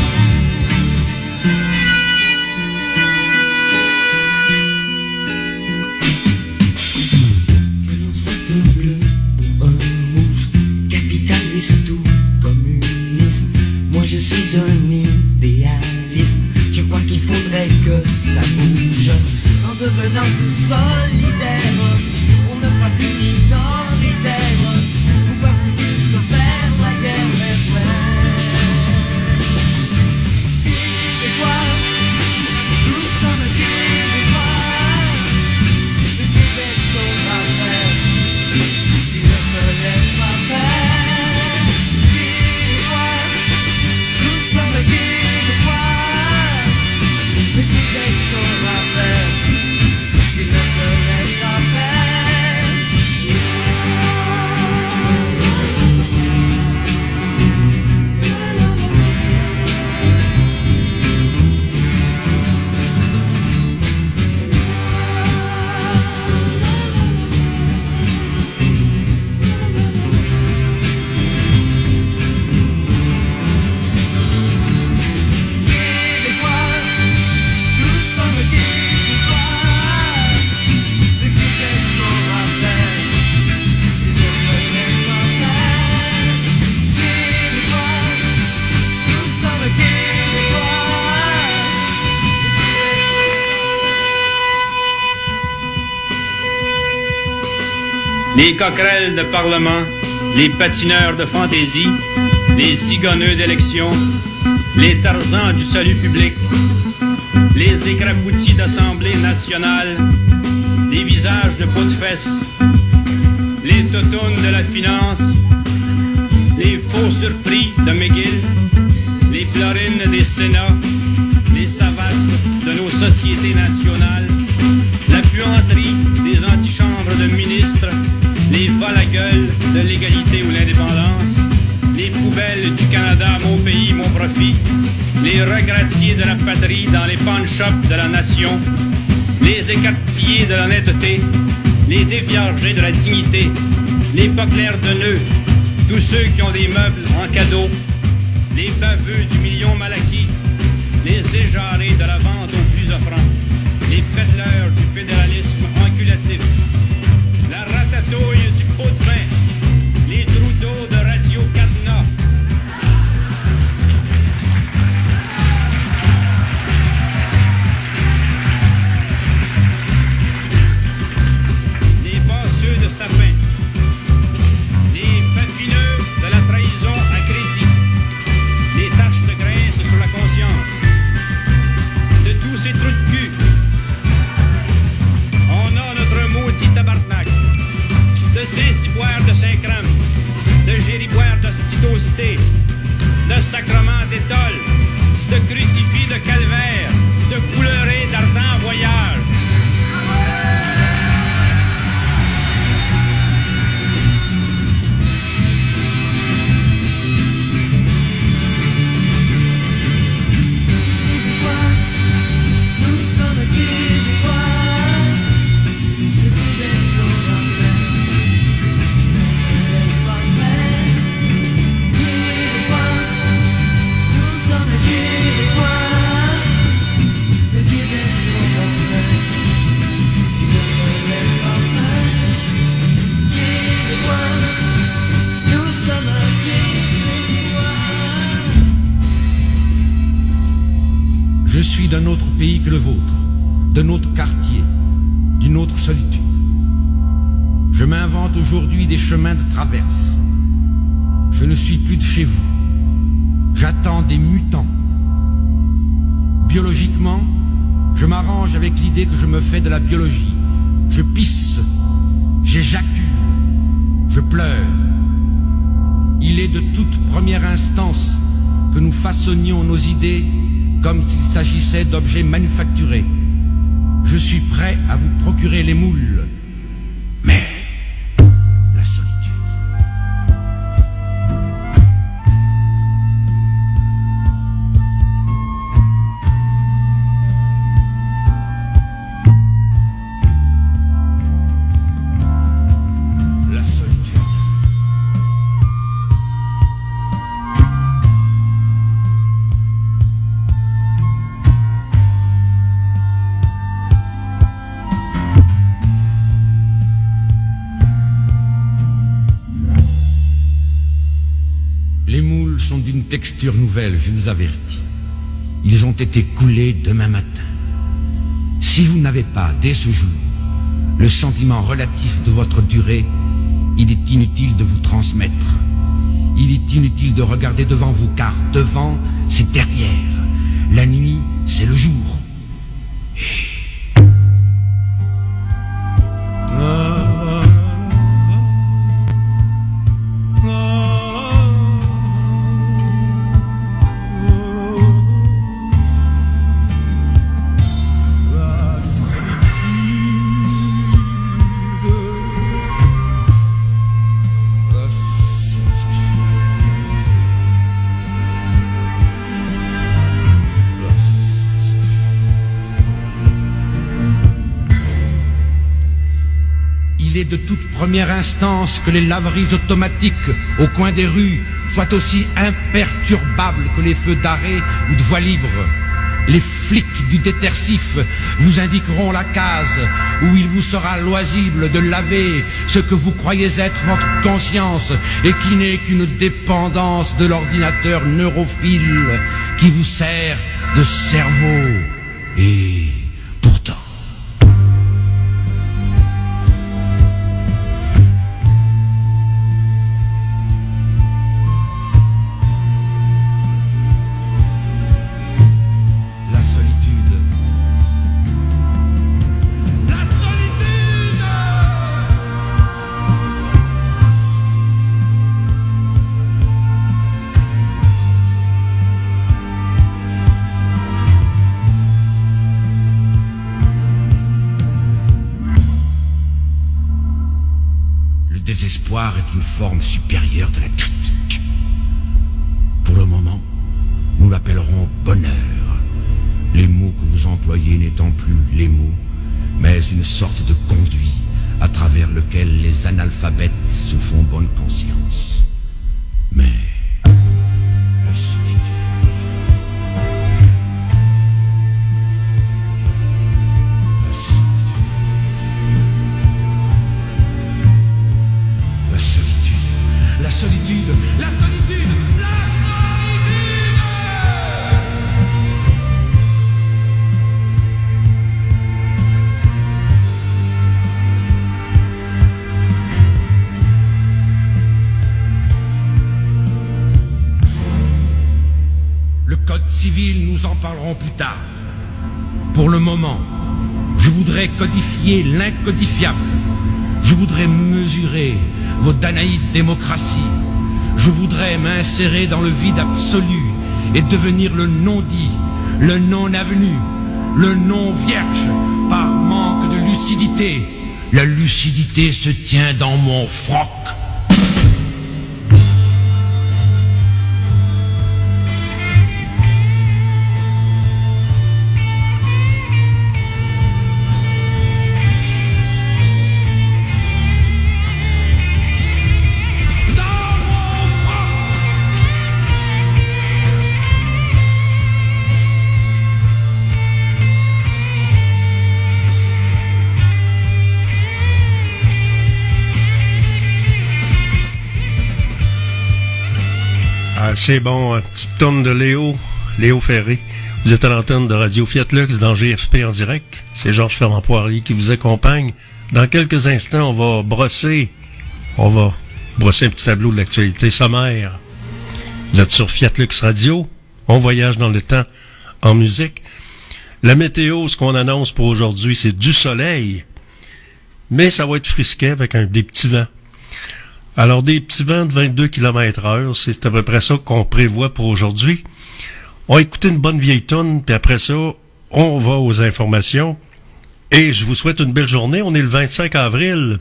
que l'on soit un bleu ou un rouge, capitaliste ou communiste, moi je suis un idéaliste. Je crois qu'il faudrait que ça bouge. En devenant tous solidaires, on ne sera plus minoritaire. Pourquoi faut-il se faire la guerre, mes frères? Québécois, nous sommes Québécois. De Québec sur la terre, si le soleil pas faire. Québécois, nous sommes Québécois. De Québec sur la terre, si le soleil pas faire. Québécois, nous sommes Québécois. De Québec sur la terre, si le soleil pas faire. Québécois, nous sommes Québécois. Les coquerelles de parlement, les patineurs de fantaisie, les zigonneux d'élection, les tarzans du salut public, les écraboutis d'Assemblée nationale, les visages de peau de fesses, les totounes de la finance, les faux surpris de McGill, les plorines des Sénats, les savates de nos sociétés nationales, la puanterie des antichambres de ministres, les va-la-gueule de l'égalité ou l'indépendance, les poubelles du Canada, mon pays, mon profit, les regrettiers de la patrie dans les pawn-shops de la nation, les écartillés de l'honnêteté, les déviergés de la dignité, les pas clairs de nœuds, tous ceux qui ont des meubles en cadeau, les baveux du million mal acquis, les éjarés de la vente aux plus offrants, les pédaleurs du fédéralisme enculatif, la ratatouille du pot de vin, les trouteaux de Radio Cadenas. Les basseux de sapin, les papineux de la trahison à crédit, les taches de graisse sur la conscience, de tous ces trous de cul. On a notre maudit tabarnak, de ces ciboires de Saint-Crème, de gériboires d'hostitosité, de sacrements d'étole, de crucifix de calvaire, de couleurés d'ardents voyages. Nous sommes Québécois. De Québec sur la terre, si le soleil pas faire. Québécois, nous sommes Québécois. De Québec sur la terre, si le soleil pas faire. Québécois, nous sommes Québécois. Je suis d'un autre pays que le vôtre, d'un autre quartier, d'une autre solitude. Je m'invente aujourd'hui des chemins de traverse. Je ne suis plus de chez vous. J'attends des mutants. Biologiquement, je m'arrange avec l'idée que je me fais de la biologie. Je pisse, j'éjacule, je pleure. Il est de toute première instance que nous façonnions nos idées comme s'il s'agissait d'objets manufacturés. Je suis prêt à vous procurer les moules, mais la solitude. La solitude. Les moules sont d'une texture nouvelle, je vous avertis. Ils ont été coulés demain matin. Si vous n'avez pas, dès ce jour, le sentiment relatif de votre durée, il est inutile de vous transmettre. Il est inutile de regarder devant vous, car devant, c'est derrière. La nuit, c'est le jour. Il est de toute première instance que les laveries automatiques au coin des rues soient aussi imperturbables que les feux d'arrêt ou de voie libre. Les flics du détersif vous indiqueront la case où il vous sera loisible de laver ce que vous croyez être votre conscience et qui n'est qu'une dépendance de l'ordinateur neurophile qui vous sert de cerveau. Et pourtant... Le désespoir est une forme supérieure de la critique. Pour le moment, nous l'appellerons bonheur. Les mots que vous employez n'étant plus les mots, mais une sorte de conduit à travers lequel les analphabètes se font bonne conscience. Mais... la solitude. La solitude. La solitude. La solitude. Le code civil, nous en parlerons plus tard. Pour le moment, je voudrais codifier l'incodifiable. Je voudrais mesurer vos danaïdes démocraties. Je voudrais m'insérer dans le vide absolu et devenir le non-dit, le non-avenu, le non-vierge, par manque de lucidité. La lucidité se tient dans mon froc. C'est bon, petite tourne de Léo Ferré. Vous êtes à l'antenne de Radio Fiat Lux dans GFP en direct. C'est Georges Fermant-Poirier qui vous accompagne. Dans quelques instants, on va brosser un petit tableau de l'actualité sommaire. Vous êtes sur Fiat Lux Radio. On voyage dans le temps en musique. La météo, ce qu'on annonce pour aujourd'hui, c'est du soleil. Mais ça va être frisquet avec des petits vents. Alors, des petits vents de 22 km/h, c'est à peu près ça qu'on prévoit pour aujourd'hui. On va écouter une bonne vieille toune, puis après ça, on va aux informations. Et je vous souhaite une belle journée. On est le 25 avril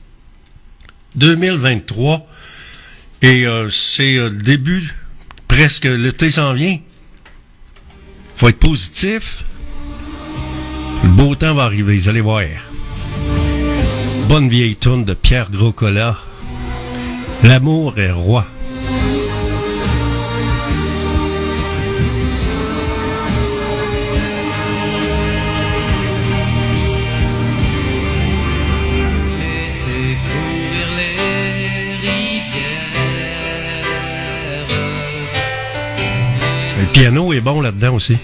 2023. Et c'est le début, presque l'été s'en vient. Faut être positif. Le beau temps va arriver, vous allez voir. Bonne vieille toune de Pierre Groscola. L'amour est roi. Laissez courir les rivières. Le piano est bon là-dedans aussi.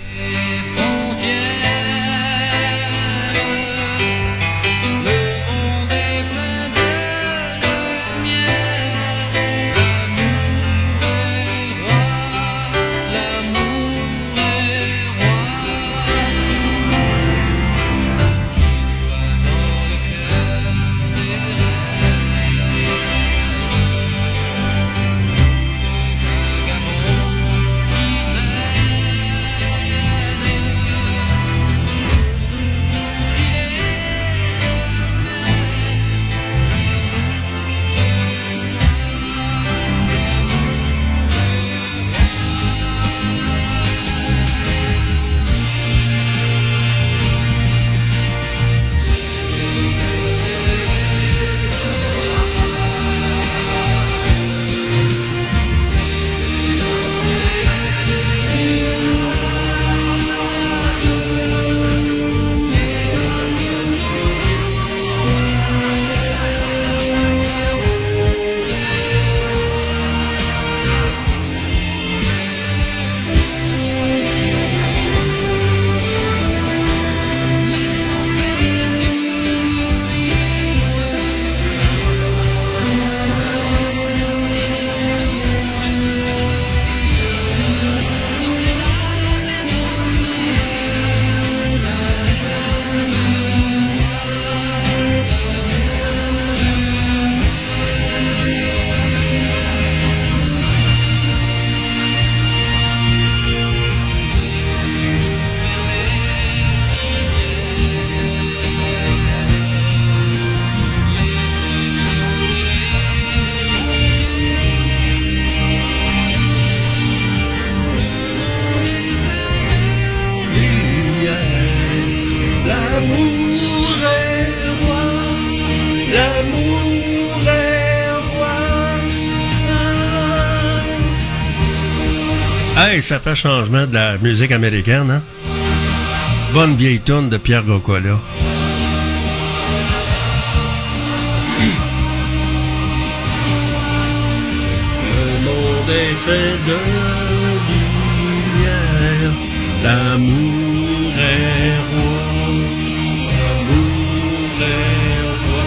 Hey, ça fait changement de la musique américaine, hein? Bonne vieille toune de Pierre Groscola. Le monde est fait de lumière, l'amour est roi, l'amour est roi.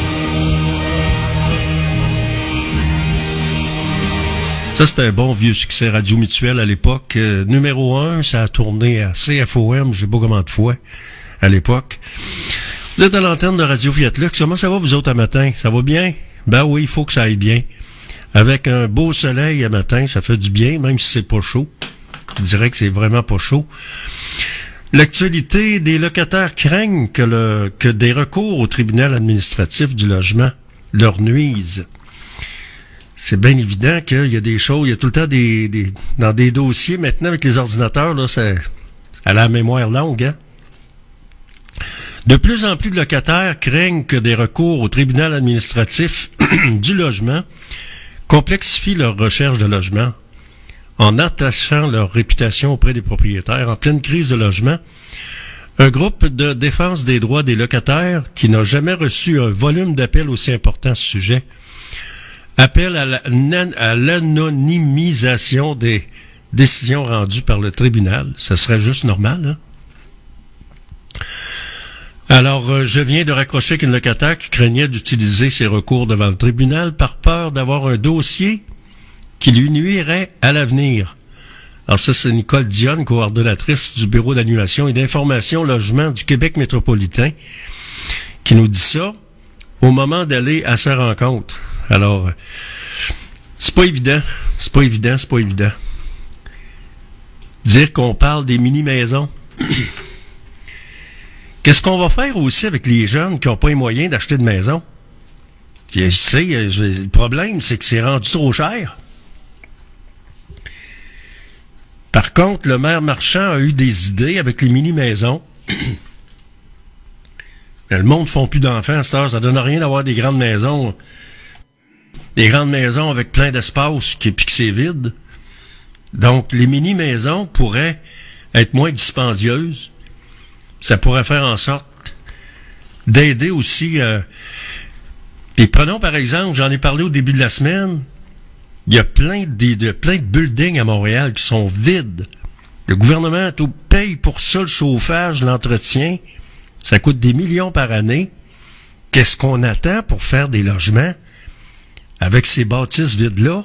Ça, c'était un bon vieux succès Radio Mutuelle à l'époque. Numéro 1, ça a tourné à CFOM, je sais pas comment de fois, à l'époque. Vous êtes à l'antenne de Radio Fiat Lux. Comment ça va, vous autres, à matin? Ça va bien? Ben oui, il faut que ça aille bien. Avec un beau soleil à matin, ça fait du bien, même si c'est pas chaud. Je dirais que c'est vraiment pas chaud. L'actualité, des locataires craignent que des recours au tribunal administratif du logement leur nuisent. C'est bien évident qu'il y a des choses, il y a tout le temps dans des dossiers, maintenant avec les ordinateurs, là, c'est à la mémoire longue, hein? De plus en plus de locataires craignent que des recours au tribunal administratif du logement complexifient leur recherche de logement en attachant leur réputation auprès des propriétaires. En pleine crise de logement, un groupe de défense des droits des locataires qui n'a jamais reçu un volume d'appel aussi important à ce sujet appelle à l'anonymisation des décision rendue par le tribunal. Ça serait juste normal, hein? Alors, je viens de raccrocher qu'un locataire qui craignait d'utiliser ses recours devant le tribunal par peur d'avoir un dossier qui lui nuirait à l'avenir. Alors ça, c'est Nicole Dionne, coordonnatrice du Bureau d'annulation et d'information logement du Québec métropolitain, qui nous dit ça au moment d'aller à sa rencontre. Alors, c'est pas évident. Dire qu'on parle des mini-maisons. Qu'est-ce qu'on va faire aussi avec les jeunes qui n'ont pas les moyens d'acheter de maison? Le problème, c'est que c'est rendu trop cher. Par contre, le maire Marchand a eu des idées avec les mini-maisons. Mais le monde ne font plus d'enfants à cette heure. Ça donne rien d'avoir des grandes maisons. Des grandes maisons avec plein d'espace puis que c'est vide. Donc, les mini-maisons pourraient être moins dispendieuses. Ça pourrait faire en sorte d'aider aussi... Et prenons par exemple, j'en ai parlé au début de la semaine, il y a plein de buildings à Montréal qui sont vides. Le gouvernement paye pour ça le chauffage, l'entretien. Ça coûte des millions par année. Qu'est-ce qu'on attend pour faire des logements avec ces bâtisses vides-là?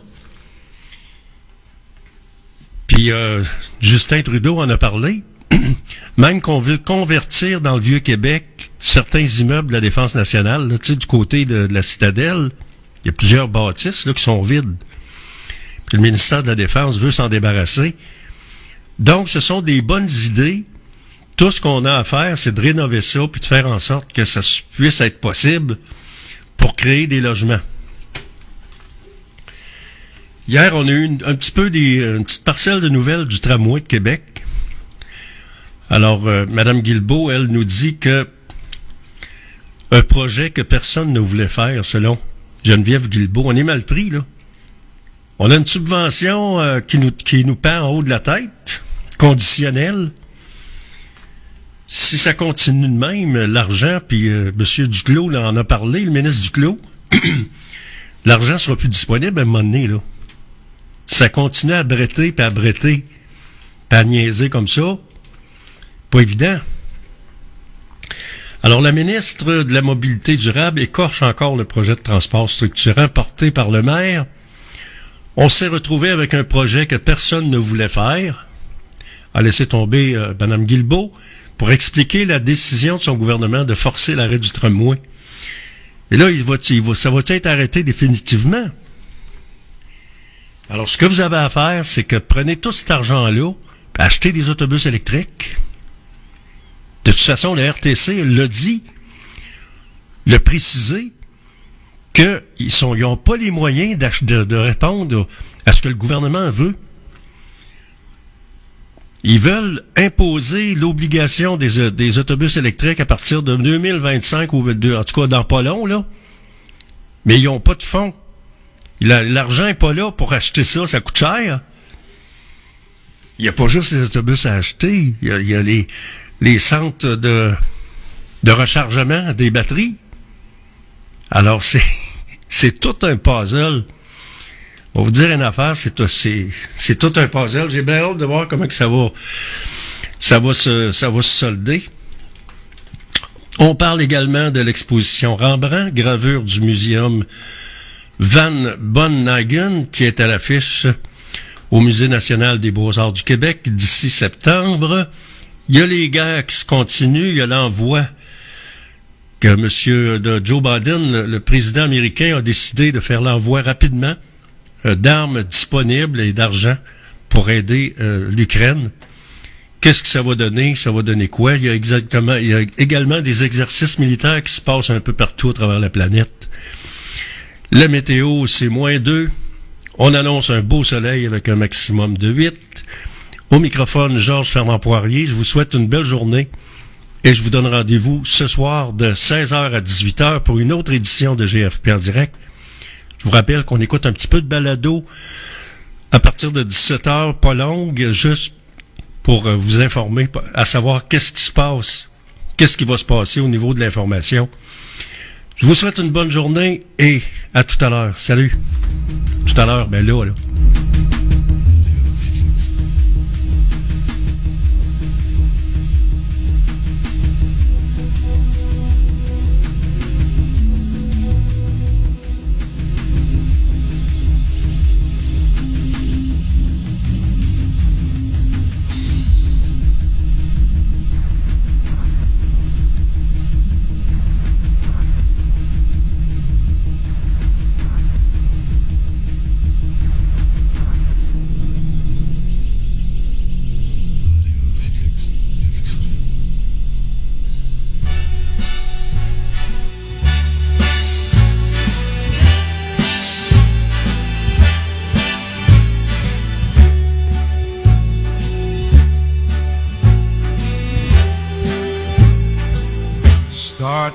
Puis Justin Trudeau en a parlé. Même qu'on veut convertir dans le Vieux-Québec certains immeubles de la Défense nationale, là, tu sais, du côté de la Citadelle, il y a plusieurs bâtisses là, qui sont vides. Puis le ministère de la Défense veut s'en débarrasser. Donc, ce sont des bonnes idées. Tout ce qu'on a à faire, c'est de rénover ça puis de faire en sorte que ça puisse être possible pour créer des logements. Hier, on a eu une petite parcelle de nouvelles du tramway de Québec. Alors, Mme Guilbeault, elle nous dit que un projet que personne ne voulait faire, selon Geneviève Guilbeault, on est mal pris, là. On a une subvention qui nous pend en haut de la tête, conditionnelle. Si ça continue de même, l'argent, puis M. Duclos là, en a parlé, le ministre Duclos, l'argent sera plus disponible à un moment donné, là. Si ça continue à bretter, puis à niaiser comme ça, pas évident. Alors, la ministre de la Mobilité durable écorche encore le projet de transport structurant porté par le maire. On s'est retrouvé avec un projet que personne ne voulait faire, a laissé tomber Mme Guilbeault, pour expliquer la décision de son gouvernement de forcer l'arrêt du tramway. Et là, ça va être arrêté définitivement? Alors, ce que vous avez à faire, c'est que prenez tout cet argent-là, puis achetez des autobus électriques. De toute façon, le RTC l'a dit, l'a précisé, qu'ils n'ont pas les moyens de répondre à ce que le gouvernement veut. Ils veulent imposer l'obligation des autobus électriques à partir de 2025 ou en tout cas dans pas long, là. Mais ils n'ont pas de fonds. L'argent n'est pas là pour acheter ça, ça coûte cher. Il n'y a pas juste les autobus à acheter, il y a les centres de rechargement des batteries. Alors, c'est tout un puzzle. On va vous dire une affaire, c'est tout un puzzle. J'ai bien hâte de voir comment que ça va se solder. On parle également de l'exposition Rembrandt, gravure du muséum Van Bonnhagen, qui est à l'affiche au Musée national des beaux-arts du Québec d'ici septembre. Il y a les guerres qui se continuent, il y a l'envoi que Joe Biden, le président américain, a décidé de faire l'envoi rapidement d'armes disponibles et d'argent pour aider l'Ukraine. Qu'est-ce que ça va donner? Ça va donner quoi? Il y a également des exercices militaires qui se passent un peu partout à travers la planète. La météo, c'est -2. On annonce un beau soleil avec un maximum de 8. Au microphone, Georges Fernand Poirier. Je vous souhaite une belle journée et je vous donne rendez-vous ce soir de 16h à 18h pour une autre édition de GFP en direct. Je vous rappelle qu'on écoute un petit peu de balado à partir de 17h, pas longue, juste pour vous informer, à savoir qu'est-ce qui se passe, qu'est-ce qui va se passer au niveau de l'information. Je vous souhaite une bonne journée et à tout à l'heure. Salut. Tout à l'heure, ben là.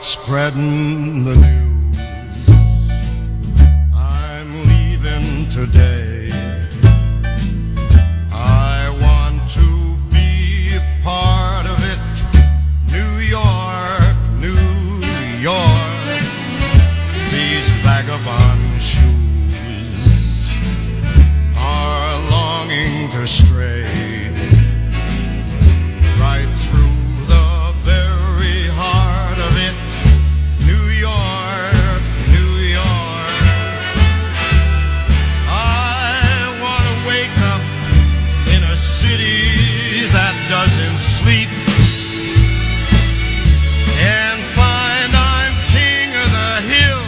start spreading the news. I'm leaving today. I want to be a part of it. New York, New York. These vagabond shoes are longing to stray right through the very heart of it. New York, New York. I want to wake up in a city that doesn't sleep and find I'm king of the hill,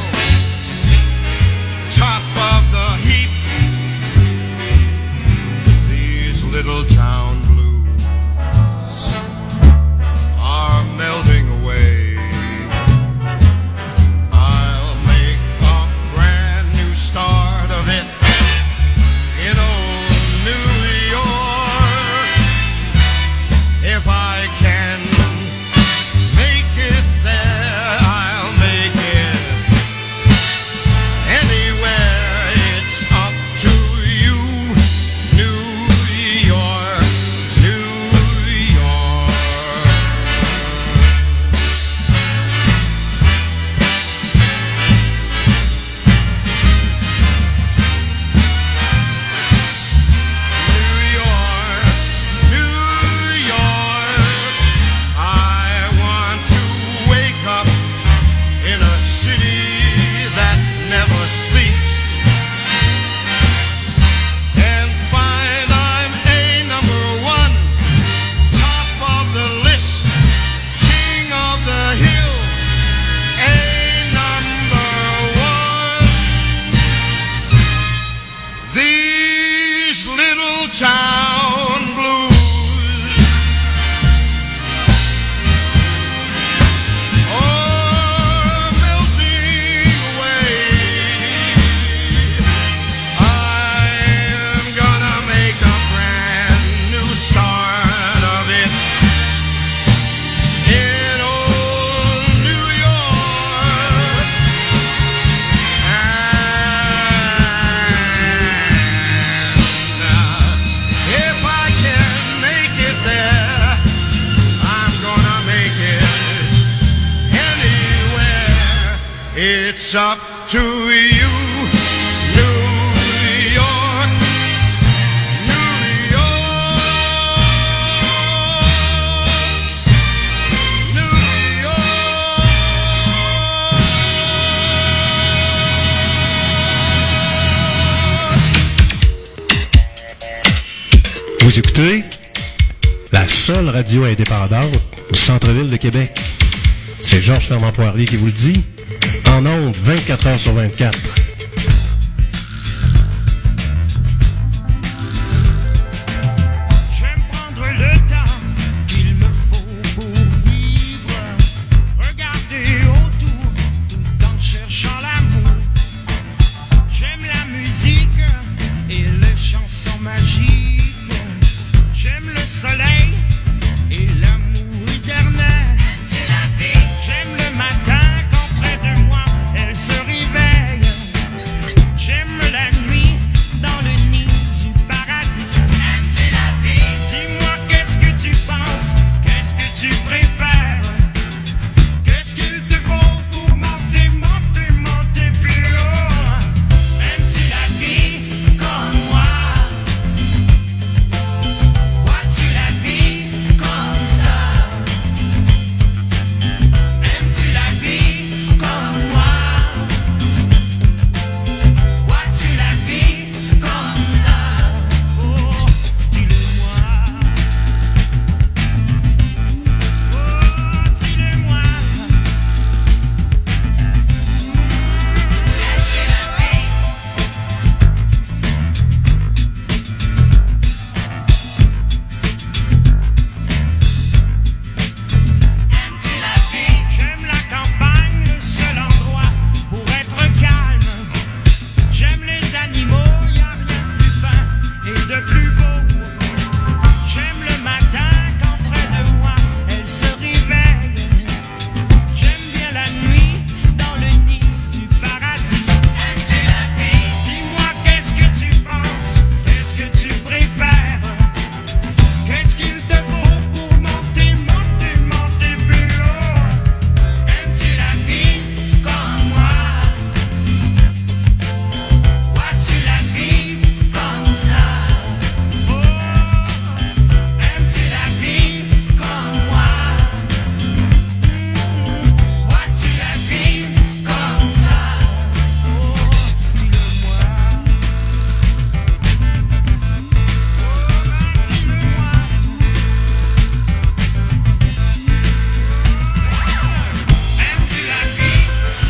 top of the heap. These little town blues are melting away. I'll make a brand new start of it in old New York. If I can make it there, I'll make it anywhere. It's up to you, New York, New York. New York, New York. I want to wake up in a city that never sleeps and find I'm a number one, top of the list, king of the hill, a number one. These little town blues are melting away. I'm gonna make a brand new start of it in old New York. If I can make it there, I'm gonna make it anywhere. It's up to you, New York, New York, New York. Vous écoutez la seule radio indépendante du centre-ville de Québec. C'est Georges Fermant-Poirier qui vous le dit. En ondes, 24 heures sur 24. J'aime prendre le temps qu'il me faut pour vivre. Regarder autour tout en cherchant l'amour. J'aime la musique et les chansons magiques. J'aime le soleil et l'amour éternel. J'aime le matin quand près de moi elle se réveille.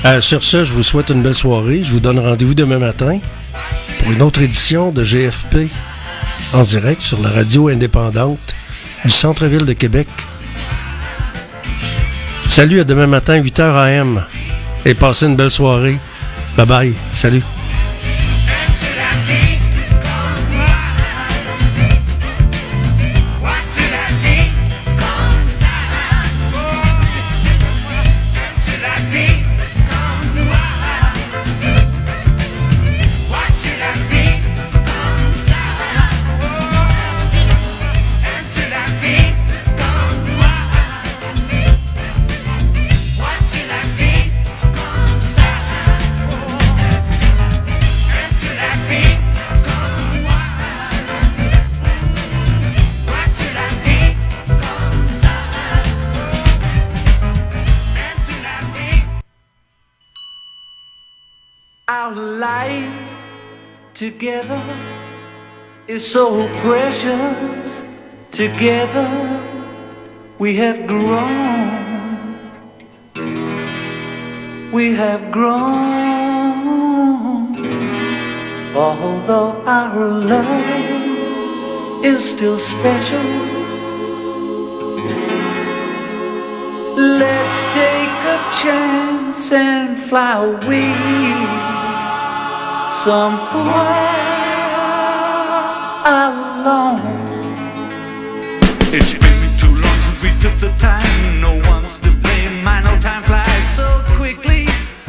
Sur ce, je vous souhaite une belle soirée. Je vous donne rendez-vous demain matin pour une autre édition de GFP en direct sur la radio indépendante du centre-ville de Québec. Salut, à demain matin, 8h AM. Et passez une belle soirée. Bye bye. Salut. Our life together is so precious. Together we have grown. We have grown. Although our love is still special, let's take a chance and fly away somewhere alone. It's been too long since we took the time. No one's to blame. My no time flies so quickly.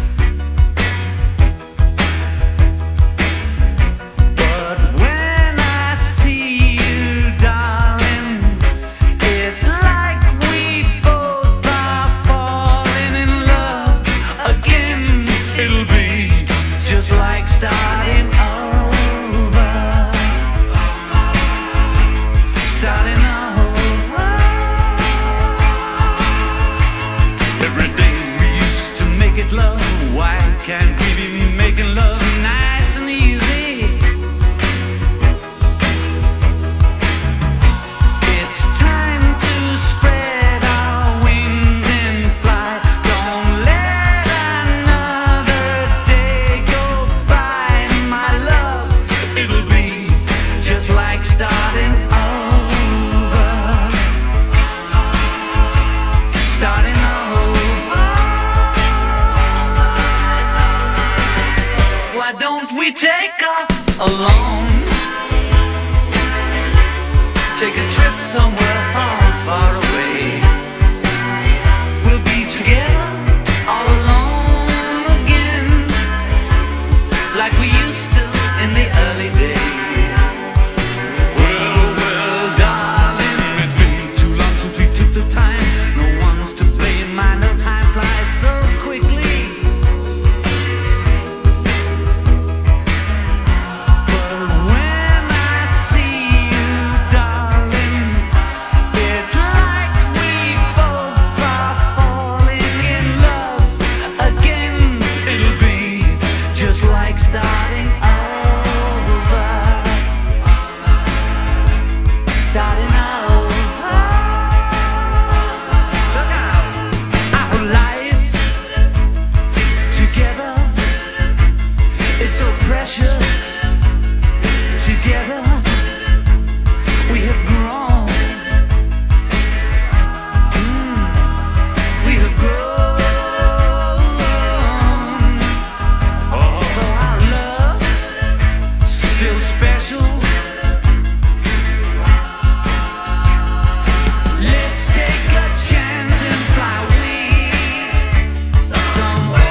But when I see you, darling, it's like we both are falling in love again. It'll be just like starting over. Starting over. Every day we used to make it love. Why can't we be making love nice and easy? It's time to spread our wings and fly. Don't let another day go by, my love. It'll be just like starting over. Starting over. Why don't we take off alone? Take a trip somewhere far, far away. We'll be together all alone again, like we used to in the early days. Well, darling, it's been too long since we took the time. No one's to blame. My no time flies so quickly. But when I see you, darling, it's like we both are falling in love again. It'll be just like starting over. Starting over. Look out. Our life together is so precious. Together we have grown. We have grown. Although our love is still special, let's take a chance and fly away somewhere.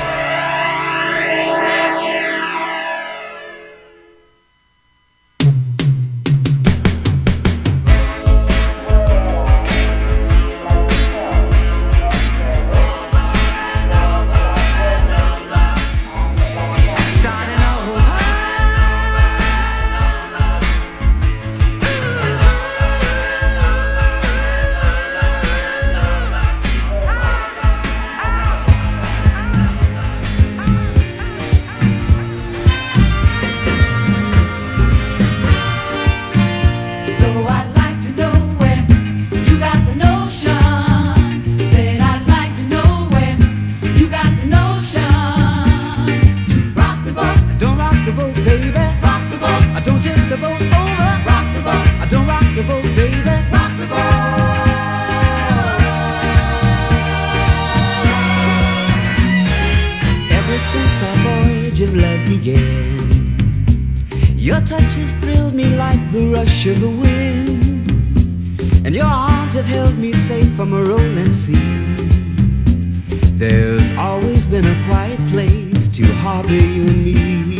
the boat, baby. Rock the boat. I don't tip the boat over. Rock the boat. I don't rock the boat, baby. Rock the boat. Ever since our voyage of love began, your touches thrilled me like the rush of the wind, and your arms have held me safe from a rolling sea. There's always been a quiet place to harbor you and me.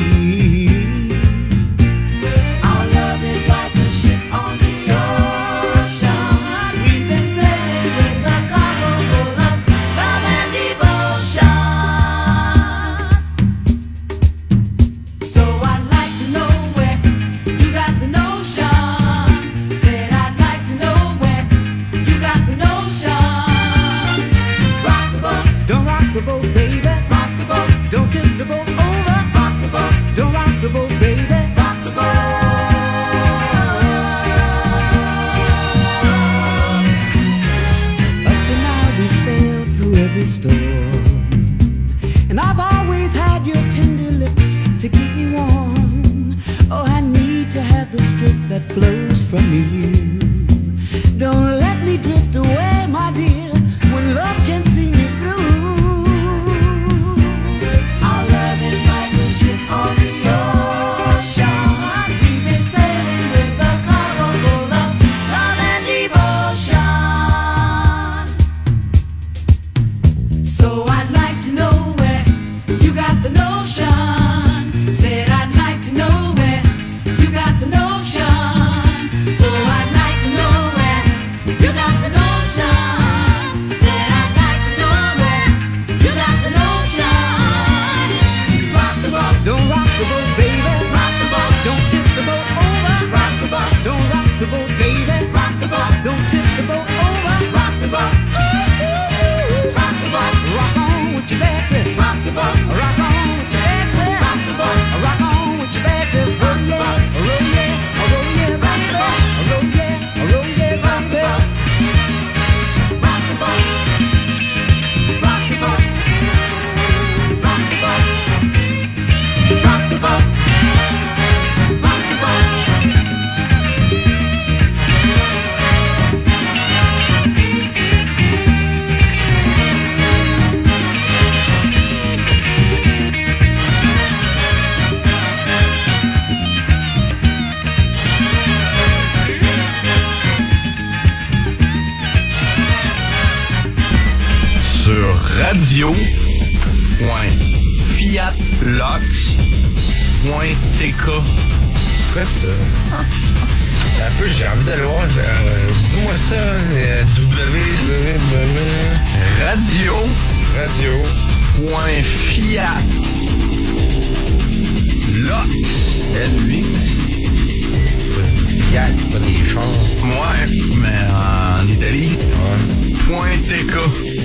Our love is like a ship on the ocean. We've been sailing with a cargo full of love and devotion. So I'd like to know where you got the notion. Said I'd like to know where you got the notion. To rock the boat. Don't rock the boat, baby. Rock the boat. Don't tip the boat over. Rock the boat. Don't rock the boat, baby. Rock the boat. Up to now we sailed through every storm, and I've always had your tender lips to keep me warm. Oh, I need to have the strength that flows from you. Don't let me drift away, my dear, when love can see me through. Our love is like a ship on the ocean. We've been sailing with a cargo full of love and devotion. So I'd like to know where you got the notion. Said I'd like to know where you got the notion. So I'd like to know where you got the notion. Said I'd like to know where you got the notion. Rock the boat. Don't rock the boat, baby. Rock the boat. Don't tip the boat over. Rock the boat. Don't rock the boat, baby. Rock the boat. Don't tip the boat over. Rock the boat. Rock the boat. Rock on with your Betsy. Rock the boat. Rock on with your Betsy. Rock the boat. Rock on with your Betsy. Roll yeah, roll yeah, roll yeah, rock the boat. Roll yeah, roll yeah, rock the boat. Rock the boat. Rock the boat. Rock the boat. Rock the boat. Rock the boat. Sur radio.fiatlox.tk. Quoi ça? Un peu, j'ai envie d'aller voir. Dis-moi ça. Radio.fiatlox. Fiat, pas des chars. Ouais, mais en Italie. Ouais. .tk.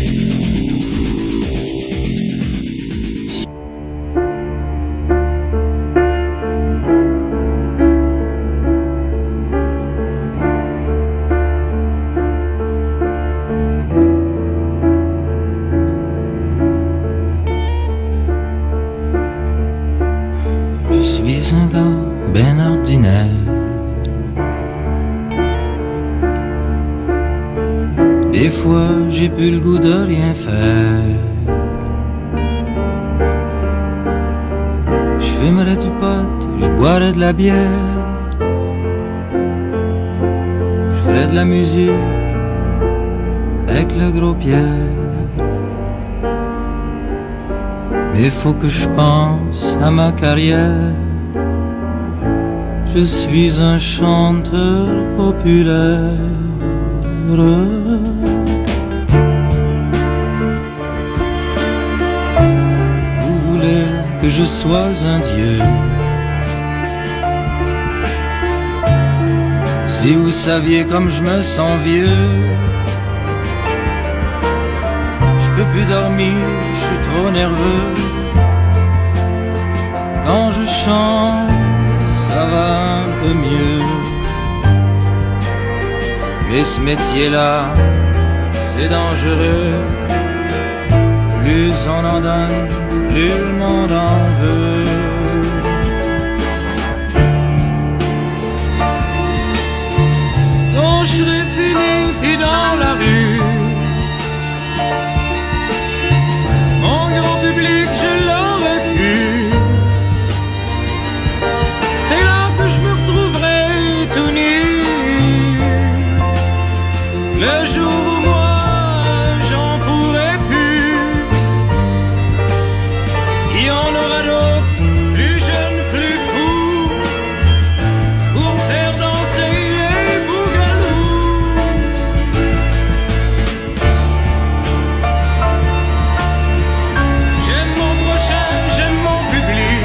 Je suis un gars ben ordinaire. Des fois j'ai plus le goût de rien faire. Je fumerais du pot, je boirais de la bière. Je ferais de la musique avec le gros Pierre. Mais faut que je pense à ma carrière. Je suis un chanteur populaire. Vous voulez que je sois un dieu. Si vous saviez comme je me sens vieux. Je peux plus dormir, je suis trop nerveux. Quand je chante, ça va un peu mieux. Mais ce métier-là, c'est dangereux. Plus on en donne, plus le monde en veut. Le jour où moi j'en pourrai plus, il y en aura d'autres, plus jeunes, plus fous, pour faire danser les bougalous. J'aime mon prochain, j'aime mon public.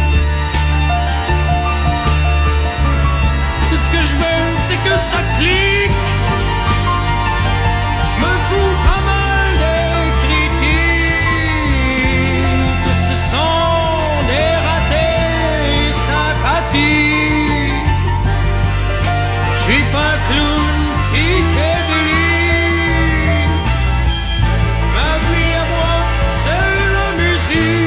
Tout ce que je veux, c'est que ça clique. Je me fous pas mal des critiques. Ce sont des ratés sympathiques. Je suis pas un clown psychédélique. Ma vie à moi, c'est la musique.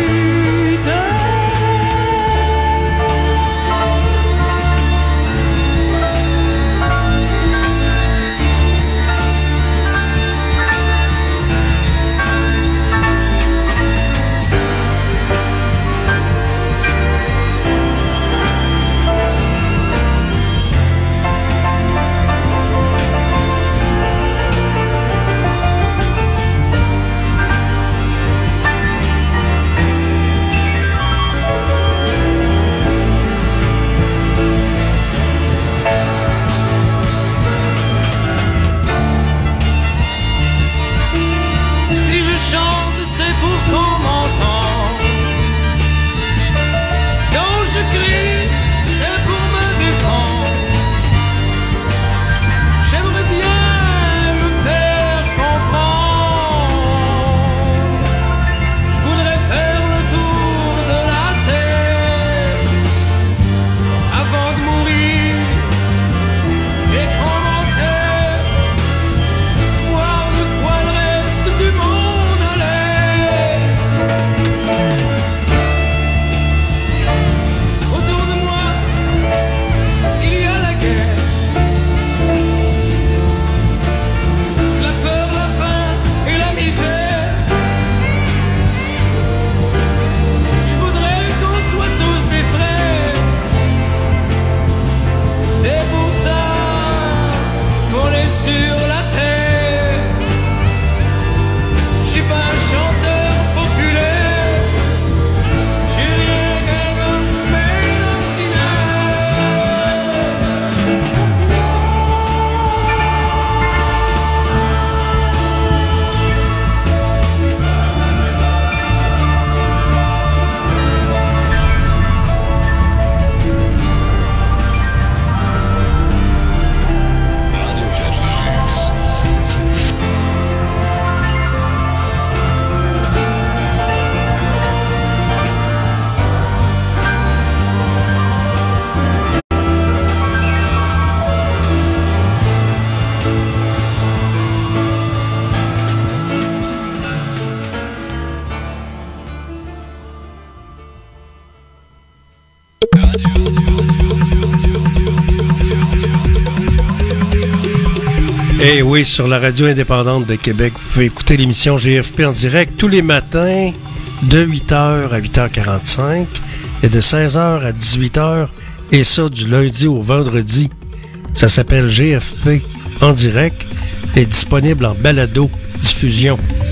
Si je chante, c'est pour qu'on m'entende. Quand je crie, c'est pour me défendre. J'aimerais bien me faire comprendre. Je voudrais faire le tour de la terre avant de mourir. Les commentaires, voir de quoi le reste du monde a l'air. Autour de moi, il y a la guerre, la peur, la faim et la misère. Je voudrais qu'on soit tous des frères. C'est pour ça qu'on est sur la terre. Je suis pas un chanteur populaire. J'ai rien qu'un homme Radio Fabulous. Eh oui, sur la radio indépendante de Québec, vous pouvez écouter l'émission GFP en direct tous les matins de 8h à 8h45 et de 16h à 18h, et ça du lundi au vendredi. Ça s'appelle GFP en direct et disponible en balado diffusion.